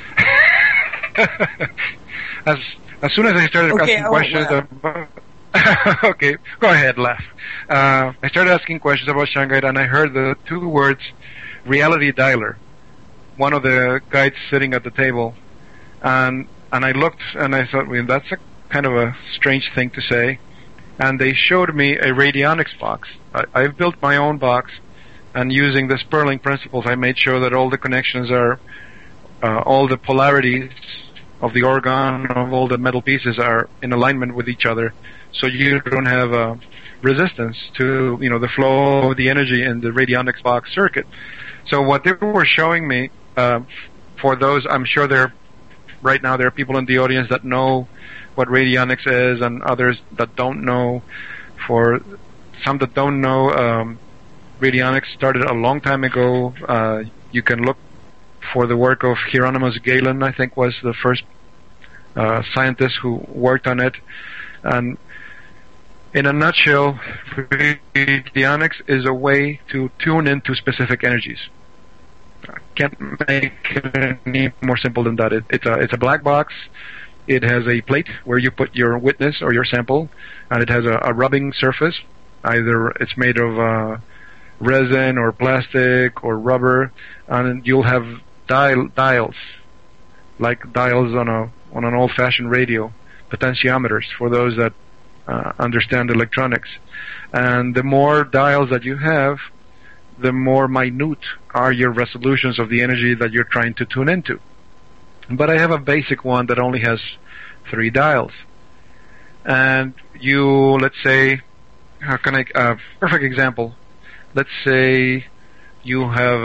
As soon as I started asking questions about, okay, go ahead, laugh. I started asking questions about shungite, and I heard the two words, reality dialer. One of the guides sitting at the table, and I looked and I thought, well, that's a kind of a strange thing to say. And they showed me a radionics box. I've built my own box, and using the Sperling principles, I made sure that all the connections are, all the polarities of the orgone of all the metal pieces are in alignment with each other, so you don't have resistance to the flow of the energy in the radionics box circuit. So what they were showing me, for those, I'm sure right now there are people in the audience that know what radionics is, and others that don't know. For some that don't know, radionics started a long time ago. You can look for the work of Hieronymus Galen, I think was the first scientist who worked on it. And in a nutshell, radionics is a way to tune into specific energies. I can't make it any more simple than that. It's a black box. It has a plate where you put your witness or your sample, and it has a rubbing surface. Either it's made of resin or plastic or rubber, and you'll have dials, like dials on an old-fashioned radio, potentiometers for those that understand electronics. And the more dials that you have, the more minute are your resolutions of the energy that you're trying to tune into. But I have a basic one that only has 3 dials. And let's say, perfect example. Let's say you have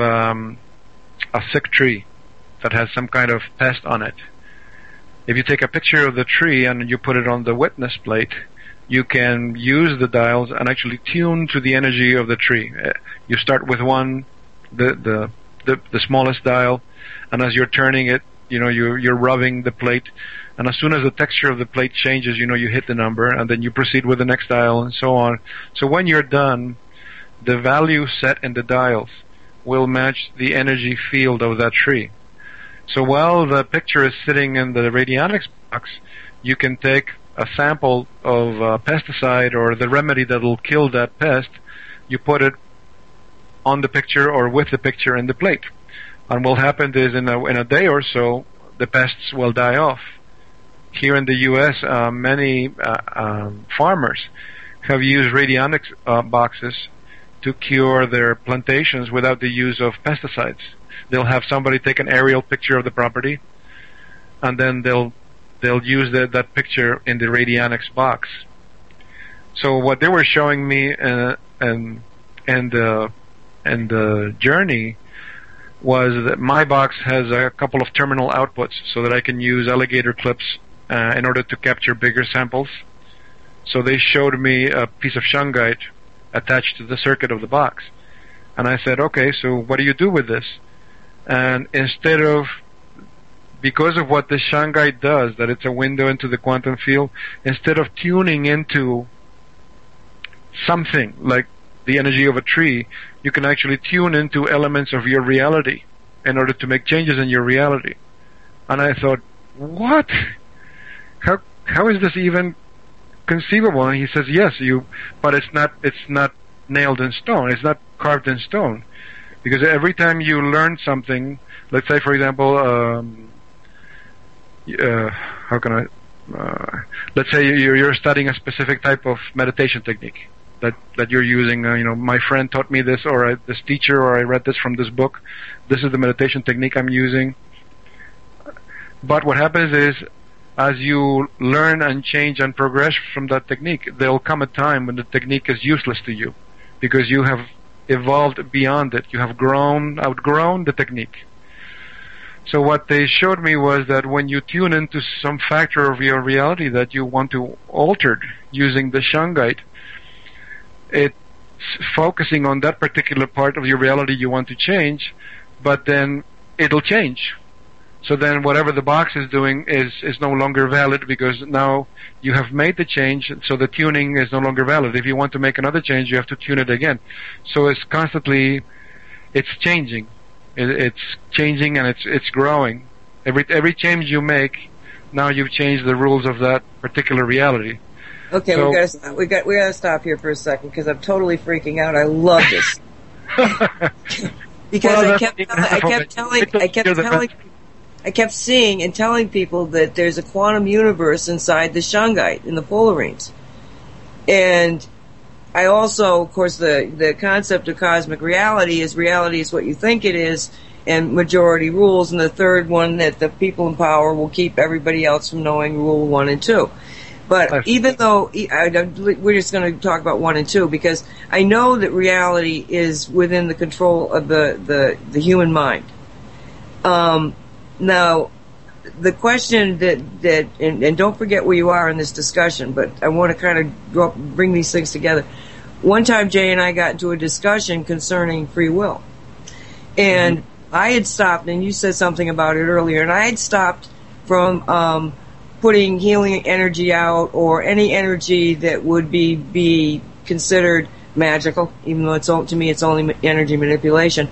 a sick tree that has some kind of pest on it. If you take a picture of the tree and you put it on the witness plate, you can use the dials and actually tune to the energy of the tree. You start with the smallest dial, and as you're turning it, you're rubbing the plate, and as soon as the texture of the plate changes, you hit the number, and then you proceed with the next dial, and so on. So when you're done, the value set in the dials will match the energy field of that tree. So while the picture is sitting in the radionics box, you can take a sample of pesticide or the remedy that will kill that pest, you put it on the picture or with the picture in the plate. And what happened is in a day or so, the pests will die off. Here in the U.S., many farmers have used radionics boxes to cure their plantations without the use of pesticides. They'll have somebody take an aerial picture of the property, and then they'll use that picture in the radionics box. So what they were showing me in the journey was that my box has a couple of terminal outputs so that I can use alligator clips in order to capture bigger samples. So they showed me a piece of shungite attached to the circuit of the box. And I said, okay, so what do you do with this? And because of what the shungite does, that it's a window into the quantum field, instead of tuning into something like the energy of a tree, you can actually tune into elements of your reality in order to make changes in your reality. And I thought, what? How is this even conceivable? And he says, yes, but it's not nailed in stone. It's not carved in stone. Because every time you learn something, let's say, for example, let's say you're studying a specific type of meditation technique that you're using. My friend taught me this, or this teacher, or I read this from this book. This is the meditation technique I'm using. But what happens is, as you learn and change and progress from that technique, there will come a time when the technique is useless to you, because you have evolved beyond it. You have outgrown the technique. So what they showed me was that when you tune into some factor of your reality that you want to alter using the shungite, it's focusing on that particular part of your reality you want to change, but then it'll change. So then whatever the box is doing is no longer valid, because now you have made the change, so the tuning is no longer valid. If you want to make another change, you have to tune it again. So it's changing. It's changing, and it's growing. Every change you make, now you've changed the rules of that particular reality. Okay, so, we gotta stop here for a second, because I'm totally freaking out. I love this. Because I kept seeing and telling people that there's a quantum universe inside the shungite in the polarines. And I also, of course, the concept of cosmic reality is what you think it is, and majority rules, and the third one, that the people in power will keep everybody else from knowing rule 1 and 2. But even though, we're just going to talk about 1 and 2, because I know that reality is within the control of the human mind. Now, the question and don't forget where you are in this discussion, but I want to kind of bring these things together. One time, Jay and I got into a discussion concerning free will. And I had stopped, and you said something about it earlier, and I had stopped from putting healing energy out, or any energy that would be considered magical, even though to me it's only energy manipulation,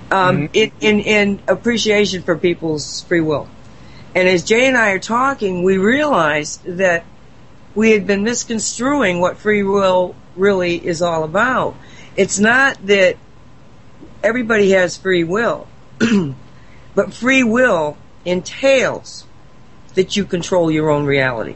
in appreciation for people's free will. And as Jay and I are talking, we realized that we had been misconstruing what free will really is all about. It's not that everybody has free will, but free will entails that you control your own reality.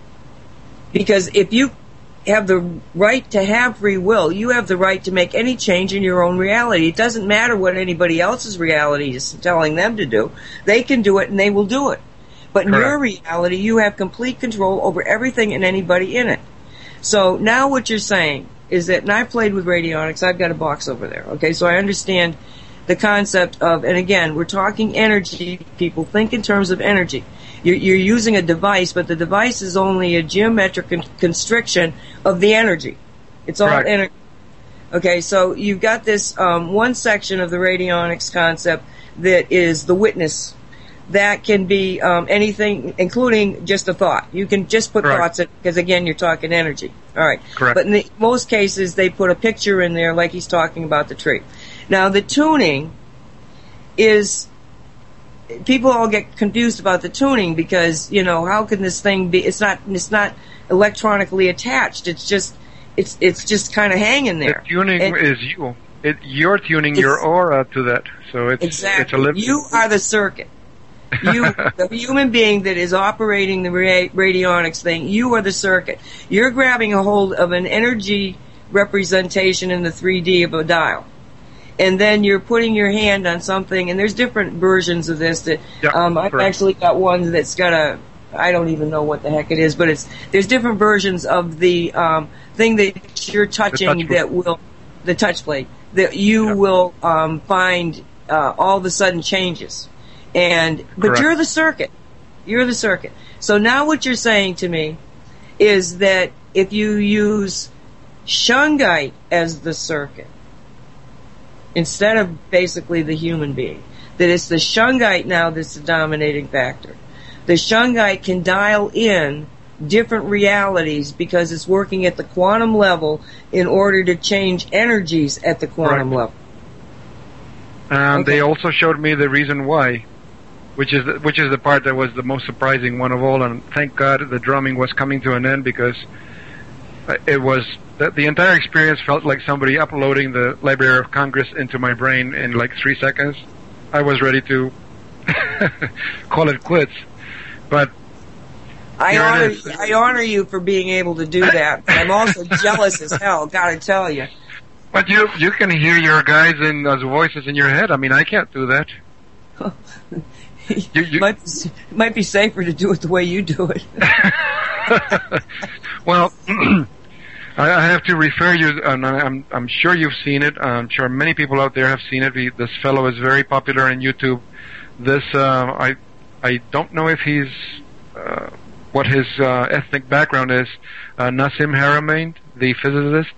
Because if you have the right to have free will, you have the right to make any change in your own reality. It doesn't matter what anybody else's reality is telling them to do. They can do it, and they will do it. But in your reality, you have complete control over everything and anybody in it. So now what you're saying is that, and I played with radionics, I've got a box over there, okay, so I understand the concept of, and again, we're talking energy, people think in terms of energy. You're using a device, but the device is only a geometric constriction of the energy. It's all energy. Okay, so you've got this one section of the radionics concept that is the witness. That can be anything, including just a thought. You can just put thoughts in, because again, you're talking energy. All right. Correct. But in most cases, they put a picture in there, like he's talking about the tree. Now, the tuning is, people all get confused about the tuning, because, how can this thing be, it's not electronically attached. It's just kind of hanging there. The tuning is you. You're tuning your aura to that. So it's a living. You are the circuit. You, the human being that is operating the radionics thing, you are the circuit. You're grabbing a hold of an energy representation in the 3D of a dial. And then you're putting your hand on something, and there's different versions of this that, I've actually got one that's got I don't even know what the heck it is, but there's different versions of the, thing that you're touching the touch plate, that you will, find, all of a sudden changes. But you're the circuit. You're the circuit. So now what you're saying to me is that if you use shungite as the circuit, instead of basically the human being. That it's the Shungite now that's the dominating factor. The Shungite can dial in different realities because it's working at the quantum level in order to change energies at the quantum level. And they also showed me the reason why, which is the part that was the most surprising one of all. And thank God the drumming was coming to an end, because it was the entire experience felt like somebody uploading the Library of Congress into my brain in like 3 seconds. I was ready to call it quits, but I honor you for being able to do that. But I'm also jealous as hell, gotta tell you. But you can hear your guys in those voices in your head. I mean, I can't do that. Might be safer to do it the way you do it. Well, I have to refer you, and I'm sure you've seen it. I'm sure many people out there have seen it. This fellow is very popular on YouTube. This, I don't know if he's, what his ethnic background is. Nassim Haramein, the physicist.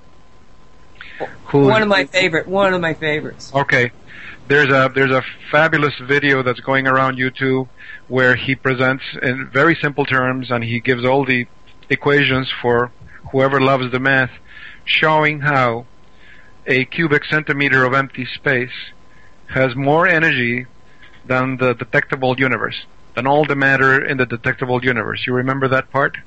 One of my favorites. Okay. There's a fabulous video that's going around YouTube where he presents in very simple terms, and he gives all the equations for whoever loves the math, showing how a cubic centimeter of empty space has more energy than the detectable universe, than all the matter in the detectable universe. You remember that part?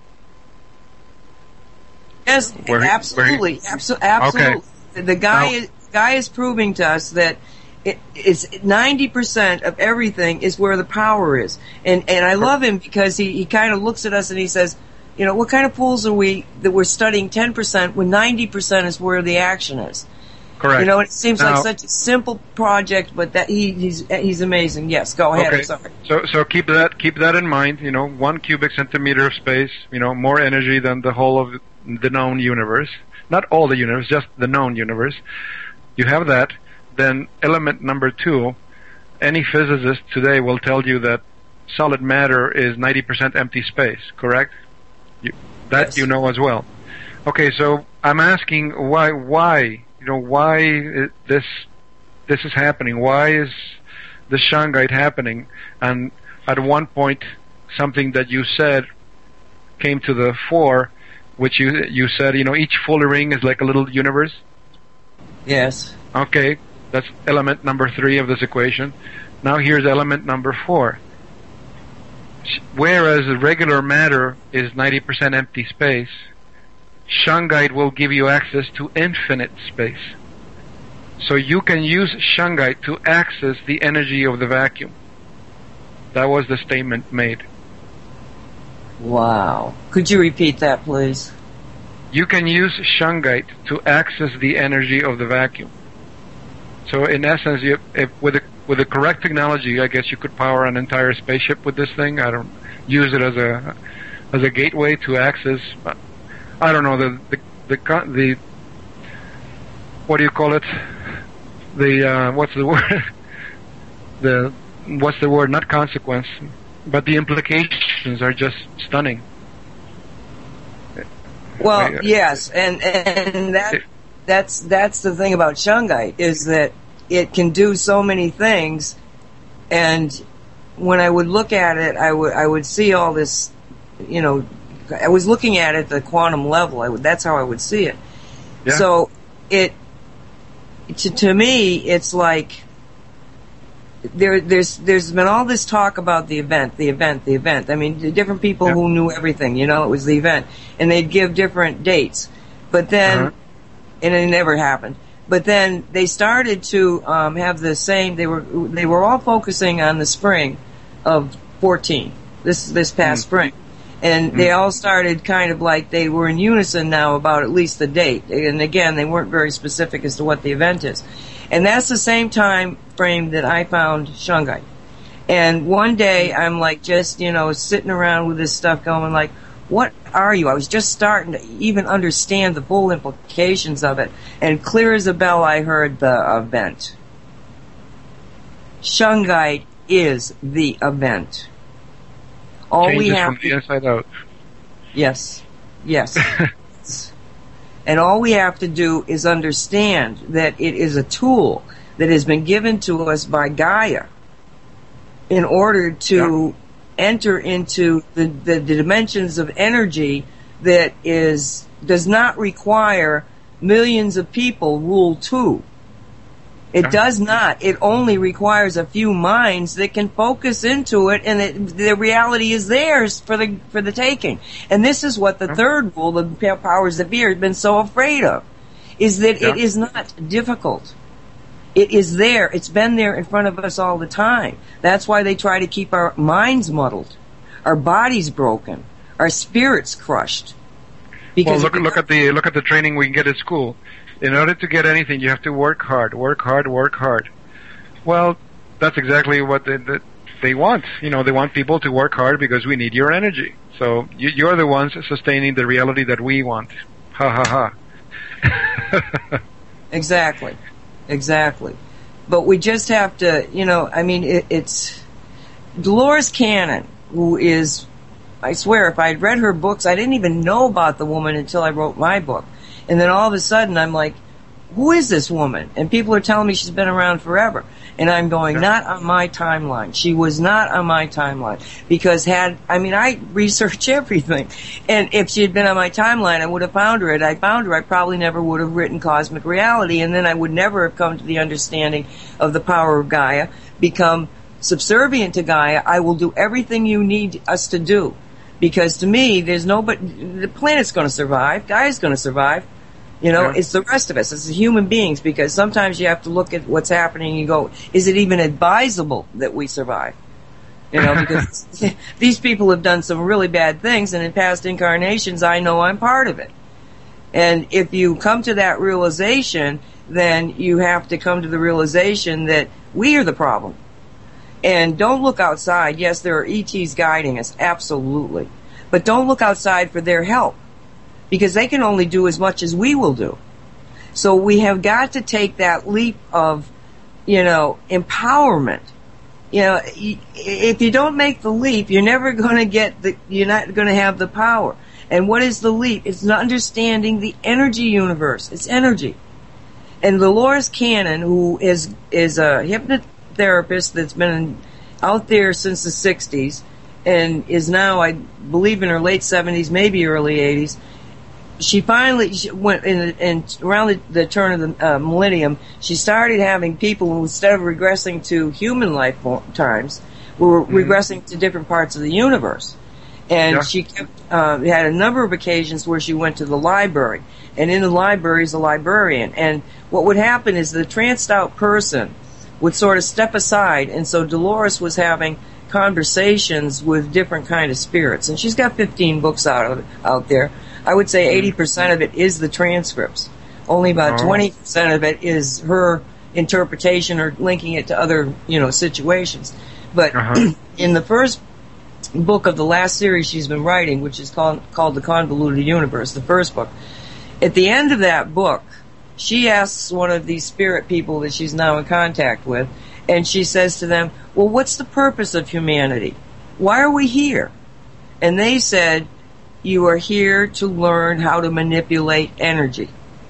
Yes, absolutely. Okay. The guy is proving to us that it's 90% of everything is where the power is. And I love him because he kind of looks at us and he says, you know, what kind of fools are we that we're studying 10% when 90% is where the action is? Correct. You know, it seems like such a simple project, but that he's amazing. Yes, go ahead. Okay. I'm sorry. So keep that in mind. You know, 1 cubic centimeter of space, you know, more energy than the whole of the known universe. Not all the universe, just the known universe. You have that. Then element number 2, any physicist today will tell you that solid matter is 90% empty space, correct? Yes. You know as well. Okay, so I'm asking why this is happening? Why is the Shungite happening? And at one point, something that you said came to the fore, which you said, you know, each full ring is like a little universe. Yes. Okay, that's element number 3 of this equation. Now here's element number 4. Whereas regular matter is 90% empty space, Shungite will give you access to infinite space. So you can use Shungite to access the energy of the vacuum. That was the statement made. Wow. Could you repeat that, please? You can use Shungite to access the energy of the vacuum. So in essence, with the correct technology, I guess you could power an entire spaceship with this thing. I don't use it as a gateway to access. I don't know the what do you call it? The what's the word? What's the word? Not consequence, but the implications are just stunning. Well, yes, and that's the thing about Shungite, is that it can do so many things, and when I would look at it, I would see all this, you know, I was looking at it at the quantum level. That's how I would see it. Yeah. So to me, it's like there's been all this talk about the event. I mean, the different people who knew everything, you know, it was the event, and they'd give different dates, but then, and it never happened. But then they started to have the same. They were all focusing on the spring of 14, this past spring, and they all started kind of like they were in unison now about at least the date. And again, they weren't very specific as to what the event is. And that's the same time frame that I found Shungite. And one day I'm like just, you know, sitting around with this stuff going like, what are you? I was just starting to even understand the full implications of it. And clear as a bell, I heard the event. Shungite is the event. All Changes we have from the inside out. Yes. And all we have to do is understand that it is a tool that has been given to us by Gaia in order to enter into the dimensions of energy that does not require millions of people rule too. It does not. It only requires a few minds that can focus into it, and the reality is theirs for the taking. And this is what the third rule, the powers that be, have been so afraid of, is that it is not difficult. It is there. It's been there in front of us all the time. That's why they try to keep our minds muddled, our bodies broken, our spirits crushed. Because look at the training we get at school. In order to get anything, you have to work hard, work hard, work hard. Well, that's exactly what they want. You know, they want people to work hard because we need your energy. So you're the ones sustaining the reality that we want. Ha ha ha. Exactly. But we just have to, it's Dolores Cannon, who is, I swear, if I had read her books, I didn't even know about the woman until I wrote my book. And then all of a sudden I'm like, who is this woman? And people are telling me she's been around forever. And I'm going, not on my timeline. She was not on my timeline. Because I research everything. And if she had been on my timeline, I would have found her. Had I found her, I probably never would have written Cosmic Reality. And then I would never have come to the understanding of the power of Gaia, become subservient to Gaia. I will do everything you need us to do. Because to me, the planet's going to survive. Gaia's going to survive. It's the rest of us. It's the human beings, because sometimes you have to look at what's happening and you go, is it even advisable that we survive? Because these people have done some really bad things, and in past incarnations, I know I'm part of it. And if you come to that realization, then you have to come to the realization that we are the problem. And don't look outside. Yes, there are ETs guiding us, absolutely. But don't look outside for their help, because they can only do as much as we will do. So we have got to take that leap of, empowerment. If you don't make the leap, you're never going to you're not going to have the power. And what is the leap? It's not understanding the energy universe. It's energy. And Dolores Cannon, who is a hypnotherapist that's been out there since the 60s and is now, I believe, in her late 70s, maybe early 80s, she went around the turn of the millennium, she started having people who, instead of regressing to human lifetimes, were regressing to different parts of the universe. And she had a number of occasions where she went to the library, and in the library is a librarian. And what would happen is the tranced out person would sort of step aside, and so Dolores was having conversations with different kind of spirits. And she's got 15 books out there. I would say 80% of it is the transcripts. Only about 20% of it is her interpretation or linking it to other, situations. But in the first book of the last series she's been writing, which is called The Convoluted Universe, the first book, at the end of that book, she asks one of these spirit people that she's now in contact with, and she says to them, well, what's the purpose of humanity? Why are we here? And they said, you are here to learn how to manipulate energy.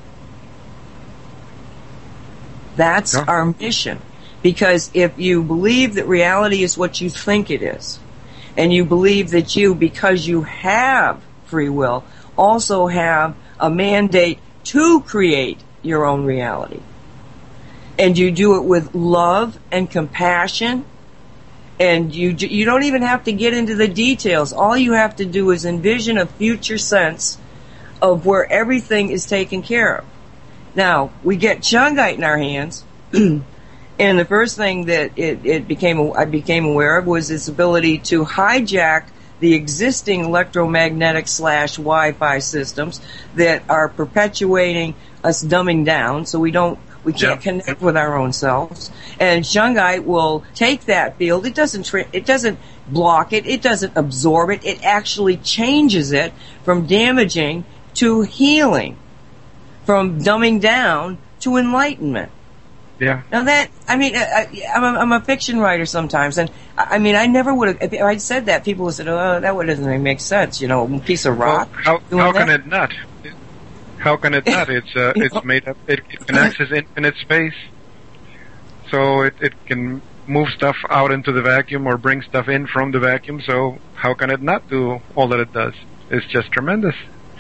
That's our mission. Because if you believe that reality is what you think it is, and you believe that you, because you have free will, also have a mandate to create your own reality, and you do it with love and compassion, and you don't even have to get into the details. All you have to do is envision a future sense of where everything is taken care of. Now, we get Shungite in our hands, and the first thing that I became aware of was its ability to hijack the existing electromagnetic / Wi-Fi systems that are perpetuating us dumbing down, so we can't connect with our own selves. And Shungite will take that field. It doesn't block it. It doesn't absorb it. It actually changes it from damaging to healing, from dumbing down to enlightenment. Yeah. Now I'm a fiction writer sometimes, and I never would have, if I'd said that, people would have said, oh, that doesn't make sense, a piece of rock. Well, how can it not? How can it not? It's made up. It can access infinite space, so it can move stuff out into the vacuum or bring stuff in from the vacuum. So how can it not do all that it does? It's just tremendous.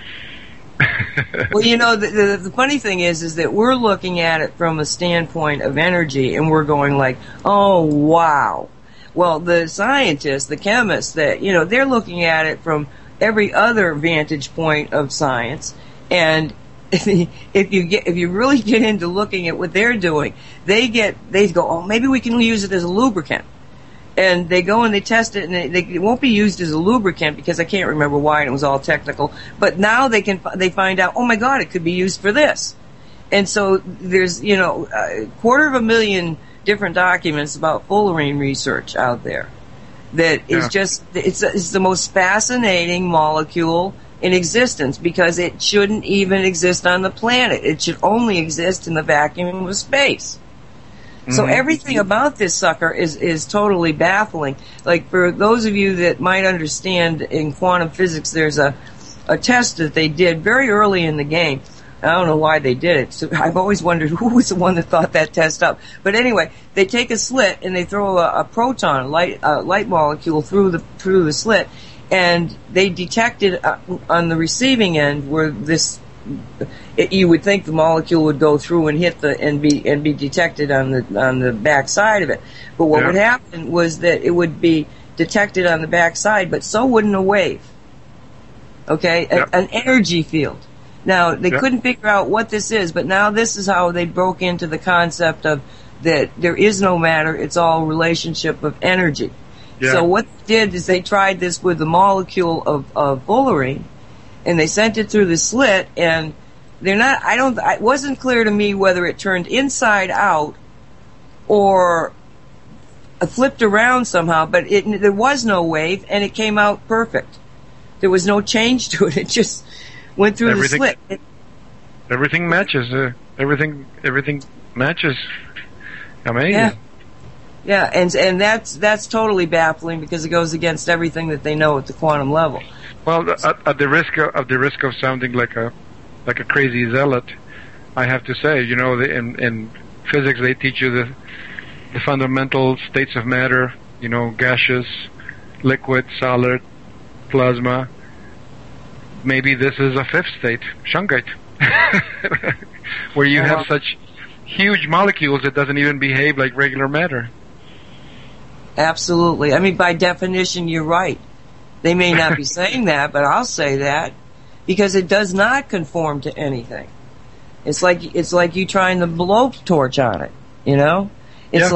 Well, you know, the funny thing is that we're looking at it from a standpoint of energy, and we're going like, oh, wow. Well, the scientists, the chemists, that, you know, they're looking at it from every other vantage point of science, and if you really get into looking at what they're doing, they go, oh, maybe we can use it as a lubricant. And they go and they test it, and it won't be used as a lubricant because I can't remember why, and it was all technical. But now they find out, oh my God, it could be used for this. And so there's, you know, 250,000 different documents about fullerene research out there that is just, it's the most fascinating molecule in existence because it shouldn't even exist on the planet. It should only exist in the vacuum of space. So everything about this sucker is totally baffling. Like, for those of you that might understand in quantum physics, there's a test that they did very early in the game. I don't know why they did it. So I've always wondered who was the one that thought that test up. But anyway, they take a slit and they throw a proton, light molecule through the slit, and they detected on the receiving end where you would think the molecule would go through and hit and be detected on the back side of it. But what would happen was that it would be detected on the back side, but so wouldn't a wave. Okay? An energy field. Now, they couldn't figure out what this is, but now this is how they broke into the concept of that there is no matter, it's all relationship of energy. Yeah. So what they did is they tried this with the molecule of fullerene, and they sent it through the slit, and it wasn't clear to me whether it turned inside out or flipped around somehow, but there was no wave, and it came out perfect. There was no change to it. It just went through the slit. Everything matches. Everything matches. Amazing. Yeah, and that's totally baffling because it goes against everything that they know at the quantum level. Well, at the risk of sounding like a crazy zealot, I have to say, you know, in physics they teach you the fundamental states of matter, you know, gaseous, liquid, solid, plasma. Maybe this is a fifth state, shungite, where you have such huge molecules that doesn't even behave like regular matter. Absolutely. I mean, by definition, you're right. They may not be saying that, but I'll say that because it does not conform to anything. It's like you trying to blow torch on it, you know? It's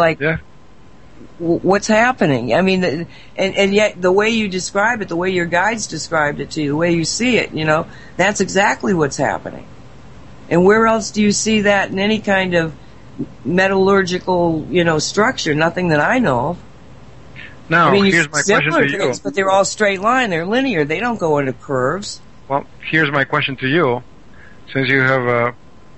what's happening? I mean, and yet the way you describe it, the way your guides described it to you, the way you see it, you know, that's exactly what's happening. And where else do you see that in any kind of metallurgical, you know, structure? Nothing that I know of. Now, I mean, here's my question to you. But they're all straight line. They're linear. They don't go into curves. Well, here's my question to you. Since you have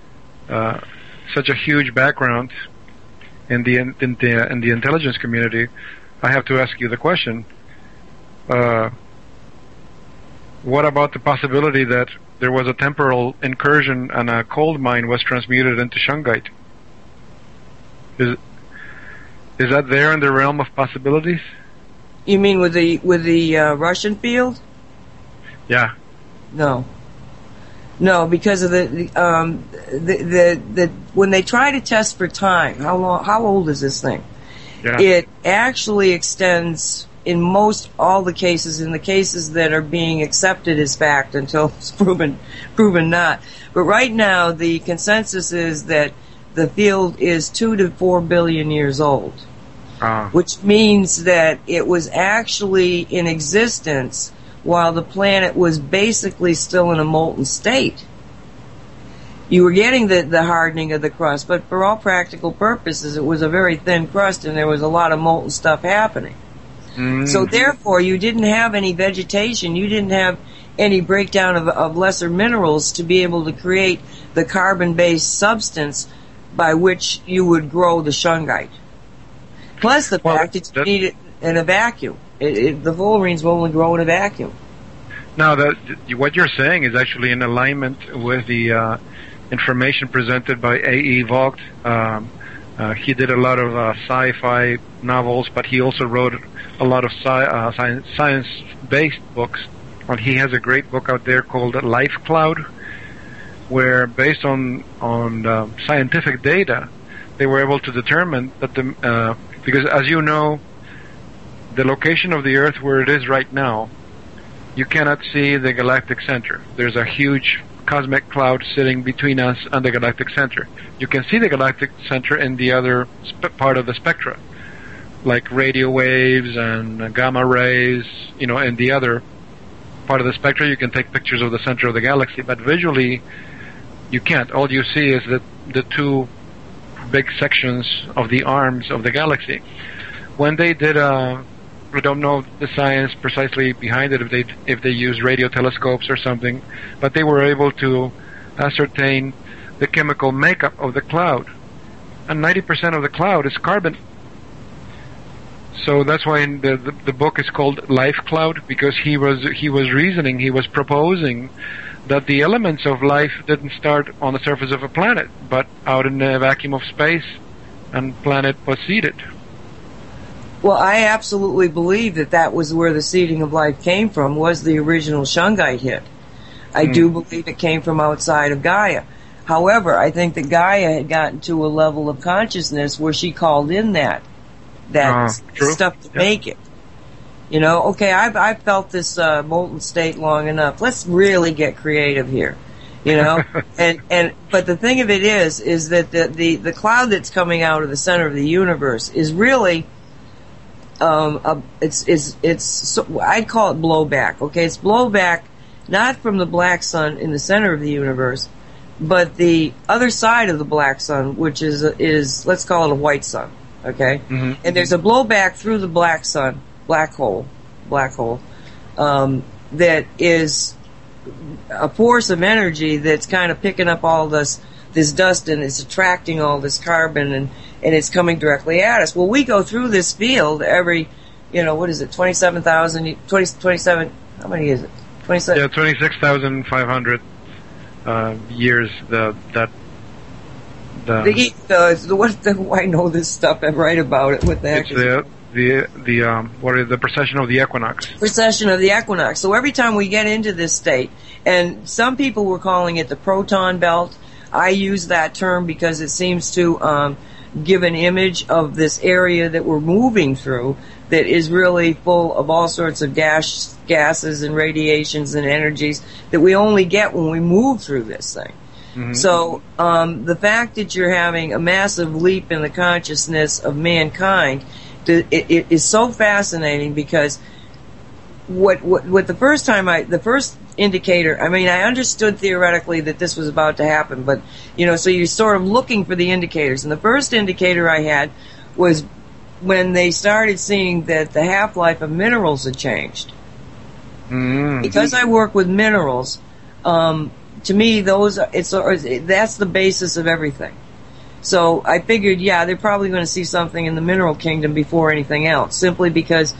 such a huge background in the intelligence community, I have to ask you the question. What about the possibility that there was a temporal incursion and a cold mine was transmuted into shungite? Is that there in the realm of possibilities? You mean with the Russian field? Yeah. No, because of the when they try to test for time, how old is this thing? Yeah. It actually extends in all the cases, in the cases that are being accepted as fact until it's proven not. But right now, the consensus is that the field is 2 to 4 billion years old. Which means that it was actually in existence while the planet was basically still in a molten state. You were getting the hardening of the crust, but for all practical purposes, it was a very thin crust and there was a lot of molten stuff happening. Mm-hmm. So therefore, you didn't have any vegetation, you didn't have any breakdown of lesser minerals to be able to create the carbon-based substance by which you would grow the shungite. Plus the fact that you need it in a vacuum. The fullerenes will only grow in a vacuum. Now, what you're saying is actually in alignment with the information presented by A.E. Vogt. He did a lot of sci-fi novels, but he also wrote a lot of science-based books. And he has a great book out there called Life Cloud, where based on scientific data, they were able to determine that because as you know, the location of the Earth where it is right now, you cannot see the galactic center. There's a huge cosmic cloud sitting between us and the galactic center. You can see the galactic center in the other part of the spectra, like radio waves and gamma rays, in the other part of the spectra. You can take pictures of the center of the galaxy, but visually you can't. All you see is the two big sections of the arms of the galaxy. When they did I don't know the science precisely behind it, if they used radio telescopes or something, but they were able to ascertain the chemical makeup of the cloud, and 90% of the cloud is carbon. So that's why the book is called Life Cloud, because he was proposing that the elements of life didn't start on the surface of a planet, but out in the vacuum of space, and planet was seeded. Well, I absolutely believe that was where the seeding of life came from, was the original Shungite hit. I do believe it came from outside of Gaia. However, I think that Gaia had gotten to a level of consciousness where she called in that stuff to make it. Okay, I've felt this molten state long enough. Let's really get creative here. But the thing of it is that the cloud that's coming out of the center of the universe is really I'd call it blowback. Okay, it's blowback not from the black sun in the center of the universe, but the other side of the black sun, which is let's call it a white sun. Okay, mm-hmm. And there's a blowback through the black sun, black hole, that is a force of energy that's kind of picking up all this dust, and it's attracting all this carbon, and it's coming directly at us. Well, we go through this field every, what is it, 27,000, 27, how many is it? 27? Yeah, 26,500 years, I know this stuff, I write about it, what the heck is it? The precession of the equinox. Precession of the equinox. So every time we get into this state, and some people were calling it the proton belt, I use that term because it seems to give an image of this area that we're moving through that is really full of all sorts of gases and radiations and energies that we only get when we move through this thing. Mm-hmm. So the fact that you're having a massive leap in the consciousness of mankind, it is so fascinating, because what the first indicator, I understood theoretically that this was about to happen, but so you're sort of looking for the indicators, and the first indicator I had was when they started seeing that the half-life of minerals had changed. Mm-hmm. Because I work with minerals, to me that's the basis of everything. So I figured, they're probably going to see something in the mineral kingdom before anything else, simply because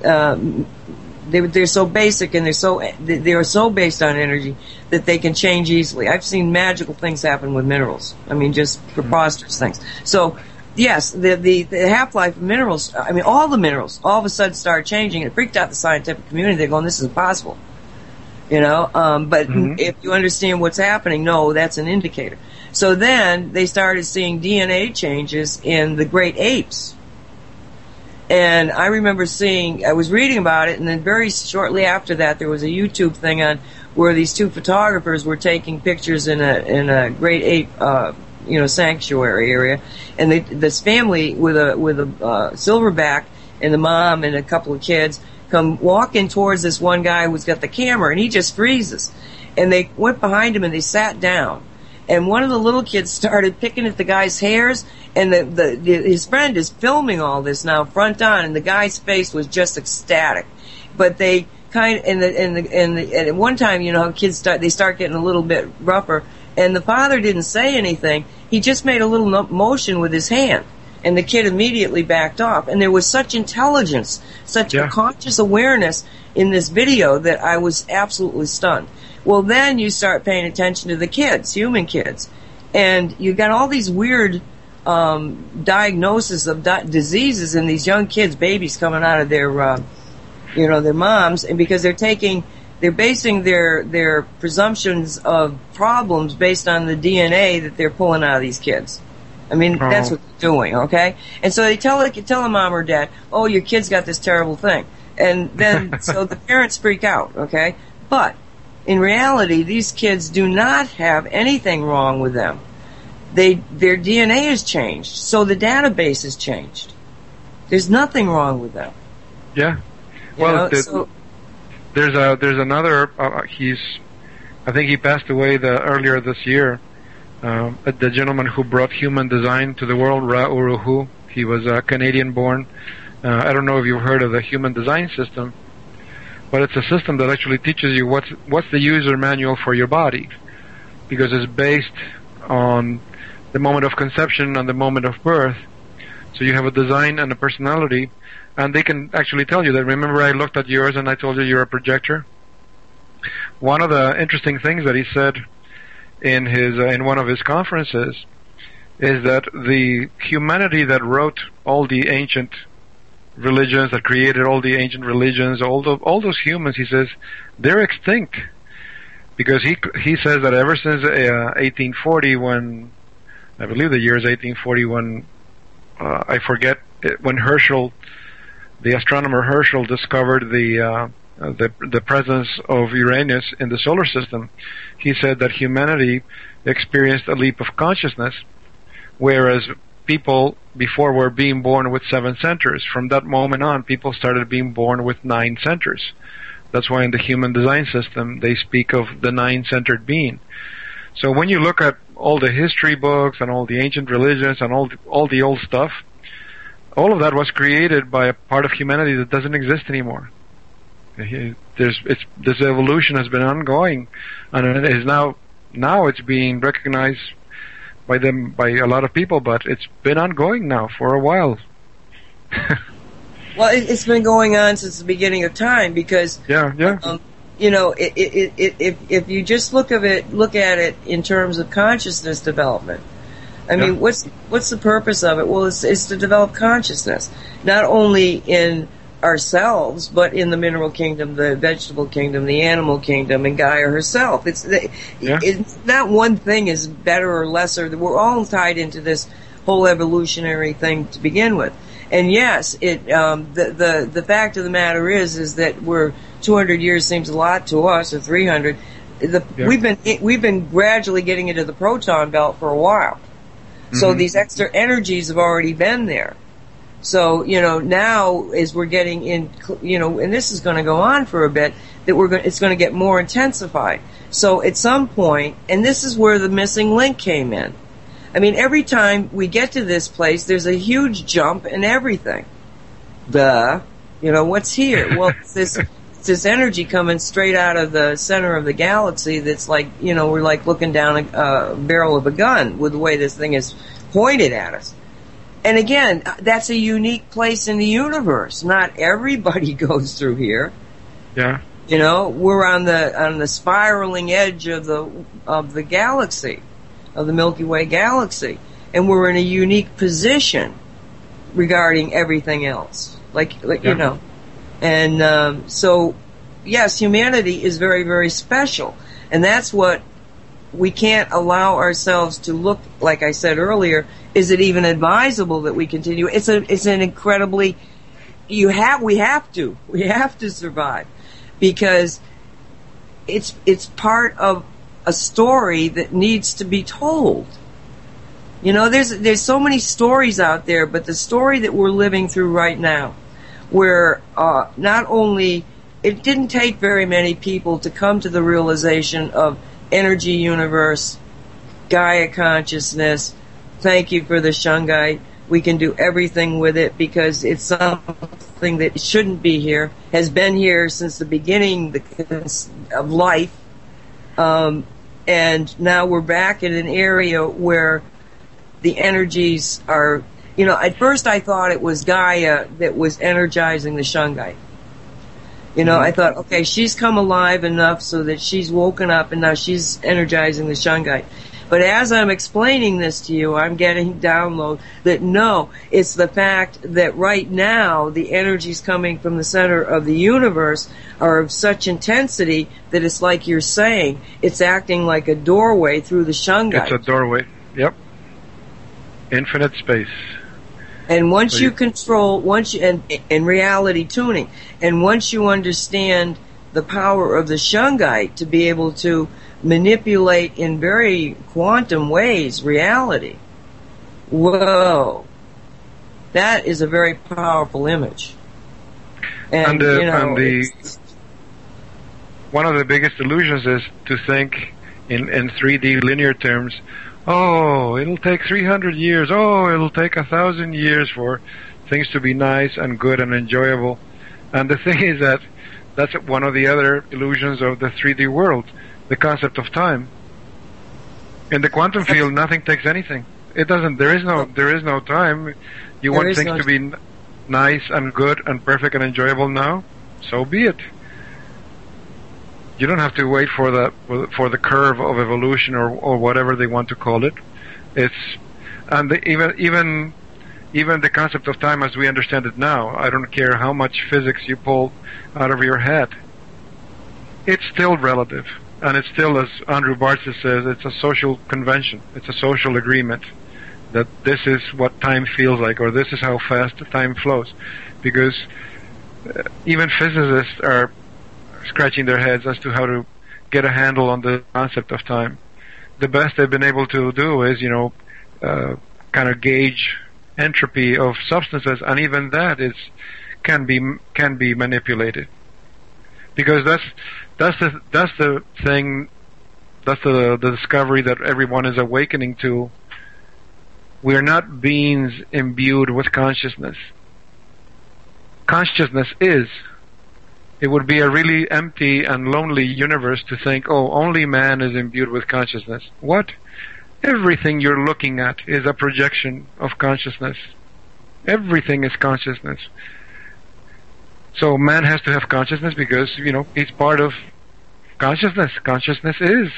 they're so basic, and they are so based on energy that they can change easily. I've seen magical things happen with minerals. Just preposterous things. So yes, the half-life of minerals, all the minerals all of a sudden started changing. It freaked out the scientific community. They're going, this is impossible. But mm-hmm. if you understand what's happening, no, that's an indicator. So then they started seeing DNA changes in the great apes. And I remember I was reading about it, and then very shortly after that there was a YouTube thing on where these two photographers were taking pictures in a great ape sanctuary area, and this family with a silverback and the mom and a couple of kids come walking towards this one guy who's got the camera, and he just freezes. And they went behind him and they sat down. And one of the little kids started picking at the guy's hairs, and his friend is filming all this now front on, and the guy's face was just ecstatic. But they and at one time, how kids start getting a little bit rougher, and the father didn't say anything. He just made a little motion with his hand, And the kid immediately backed off. And there was such intelligence, such a conscious awareness in this video that I was absolutely stunned. Well, then you start paying attention to the kids, human kids. And you got all these weird diagnosis of diseases in these young kids, babies coming out of their, their moms, and because they're basing their presumptions of problems based on the DNA that they're pulling out of these kids. I mean, that's what they're doing, okay? And so they tell a mom or dad, oh, your kid's got this terrible thing. And then, so the parents freak out, okay? But, in reality, these kids do not have anything wrong with them. Their DNA has changed, so the database has changed. There's nothing wrong with them. Yeah. Well, there's another, I think he passed away earlier this year, the gentleman who brought human design to the world, Ra Uru Hu. He was Canadian-born. I don't know if you've heard of the human design system, but it's a system that actually teaches you what's the user manual for your body, because it's based on the moment of conception and the moment of birth. So you have a design and a personality, and they can actually tell you that. Remember, I looked at yours and I told you you're a projector? One of the interesting things that he said in one of his conferences is that the humanity that wrote all the ancient religions, that created all the ancient religions, all those humans, he says, they're extinct. Because he says that ever since 1840, when, I believe the year is 1840, when, I forget, when Herschel, the astronomer Herschel, discovered the presence of Uranus in the solar system, he said that humanity experienced a leap of consciousness, whereas people before were being born with 7 centers. From that moment on, people started being born with 9 centers. That's why in the human design system, they speak of the 9-centered being. So when you look at all the history books and all the ancient religions and all the old stuff, all of that was created by a part of humanity that doesn't exist anymore. This evolution has been ongoing, and it is now it's being recognized by a lot of people, but it's been ongoing now for a while. Well, it's been going on since the beginning of time, because if you just look at it in terms of consciousness development, I mean, what's the purpose of it? Well, it's to develop consciousness, not only in ourselves, but in the mineral kingdom, the vegetable kingdom, the animal kingdom, and Gaia herself. It's not one thing is better or lesser. We're all tied into this whole evolutionary thing to begin with. And yes, the fact of the matter is that we're 200 years seems a lot to us, or 300. We've been gradually getting into the proton belt for a while. So these extra energies have already been there. So, now as we're getting in, and this is going to go on for a bit, that it's going to get more intensified. So at some point, and this is where the missing link came in. I mean, every time we get to this place, there's a huge jump in everything. What's here? Well, it's this energy coming straight out of the center of the galaxy that's like, we're like looking down a barrel of a gun with the way this thing is pointed at us. And again, that's a unique place in the universe. Not everybody goes through here. Yeah. We're on the spiraling edge of the galaxy, of the Milky Way galaxy, and we're in a unique position regarding everything else. And so yes, humanity is very, very special, and that's what we can't allow ourselves to look. Like I said earlier, is it even advisable that we continue? It's an incredibly we have to survive, because it's part of a story that needs to be told. There's so many stories out there, but the story that we're living through right now, where not only it didn't take very many people to come to the realization of energy universe, Gaia consciousness. Thank you for the Shungite. We can do everything with it because it's something that shouldn't be here, has been here since the beginning of life. And now we're back in an area where the energies are, at first I thought it was Gaia that was energizing the Shungite. I thought, okay, she's come alive enough so that she's woken up and now she's energizing the Shungite. But as I'm explaining this to you, I'm getting download that no, it's the fact that right now the energies coming from the center of the universe are of such intensity that it's like you're saying, it's acting like a doorway through the Shungite. It's a doorway, yep. Infinite space. And once you control, and reality tuning, and once you understand the power of the Shungite to be able to manipulate in very quantum ways reality, whoa, that is a very powerful image. And one of the biggest illusions is to think in 3D linear terms. Oh, it'll take 300 years. Oh, it'll take 1,000 years for things to be nice and good and enjoyable. And the thing is that that's one of the other illusions of the 3D world, the concept of time. In the quantum field, nothing takes anything. It doesn't. There is no time. You want things to be nice and good and perfect and enjoyable now? So be it. You don't have to wait for the curve of evolution or whatever they want to call it. Even the concept of time as we understand it now, I don't care how much physics you pull out of your head, it's still relative. And it's still, as Andrew Barthes says, it's a social convention. It's a social agreement that this is what time feels like, or this is how fast time flows. Because even physicists are scratching their heads as to how to get a handle on the concept of time. The best they've been able to do is, kind of gauge entropy of substances, and even that can be manipulated. Because that's the thing, that's the discovery that everyone is awakening to. We're not beings imbued with consciousness. Consciousness is. It would be a really empty and lonely universe to think, oh, only man is imbued with consciousness. What? Everything you're looking at is a projection of consciousness. Everything is consciousness. So man has to have consciousness because, he's part of consciousness. Consciousness is.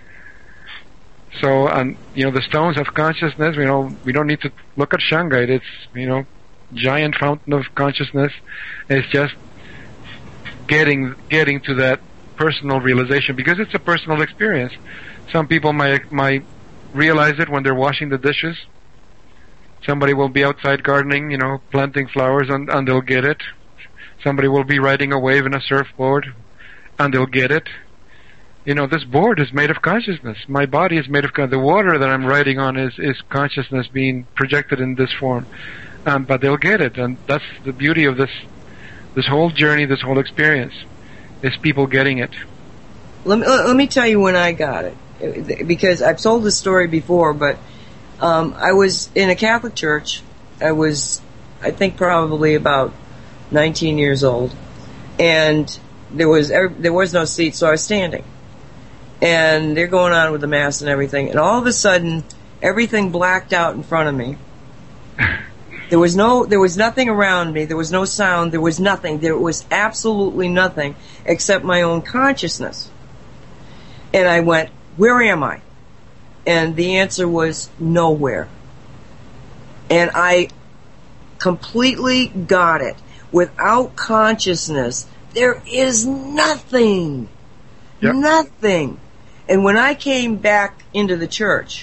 So, and, the stones have consciousness. We don't need to look at Shungite. It's, giant fountain of consciousness. It's just getting to that personal realization, because it's a personal experience. Some people might realize it when they're washing the dishes. Somebody will be outside gardening, planting flowers, and they'll get it. Somebody will be riding a wave in a surfboard, and they'll get it. This board is made of consciousness. My body is made of the water that I'm riding on is consciousness being projected in this form. But they'll get it, and that's the beauty of this whole journey, this whole experience, is people getting it. Let me tell you when I got it, because I've told this story before, but I was in a Catholic church. I was, I think, probably about 19 years old, and there was no seat, so I was standing. And they're going on with the Mass and everything, and all of a sudden, everything blacked out in front of me. There was nothing around me. There was no sound. There was nothing. There was absolutely nothing except my own consciousness. And I went, where am I? And the answer was nowhere. And I completely got it. Without consciousness, there is nothing. Yep. Nothing. And when I came back into the church,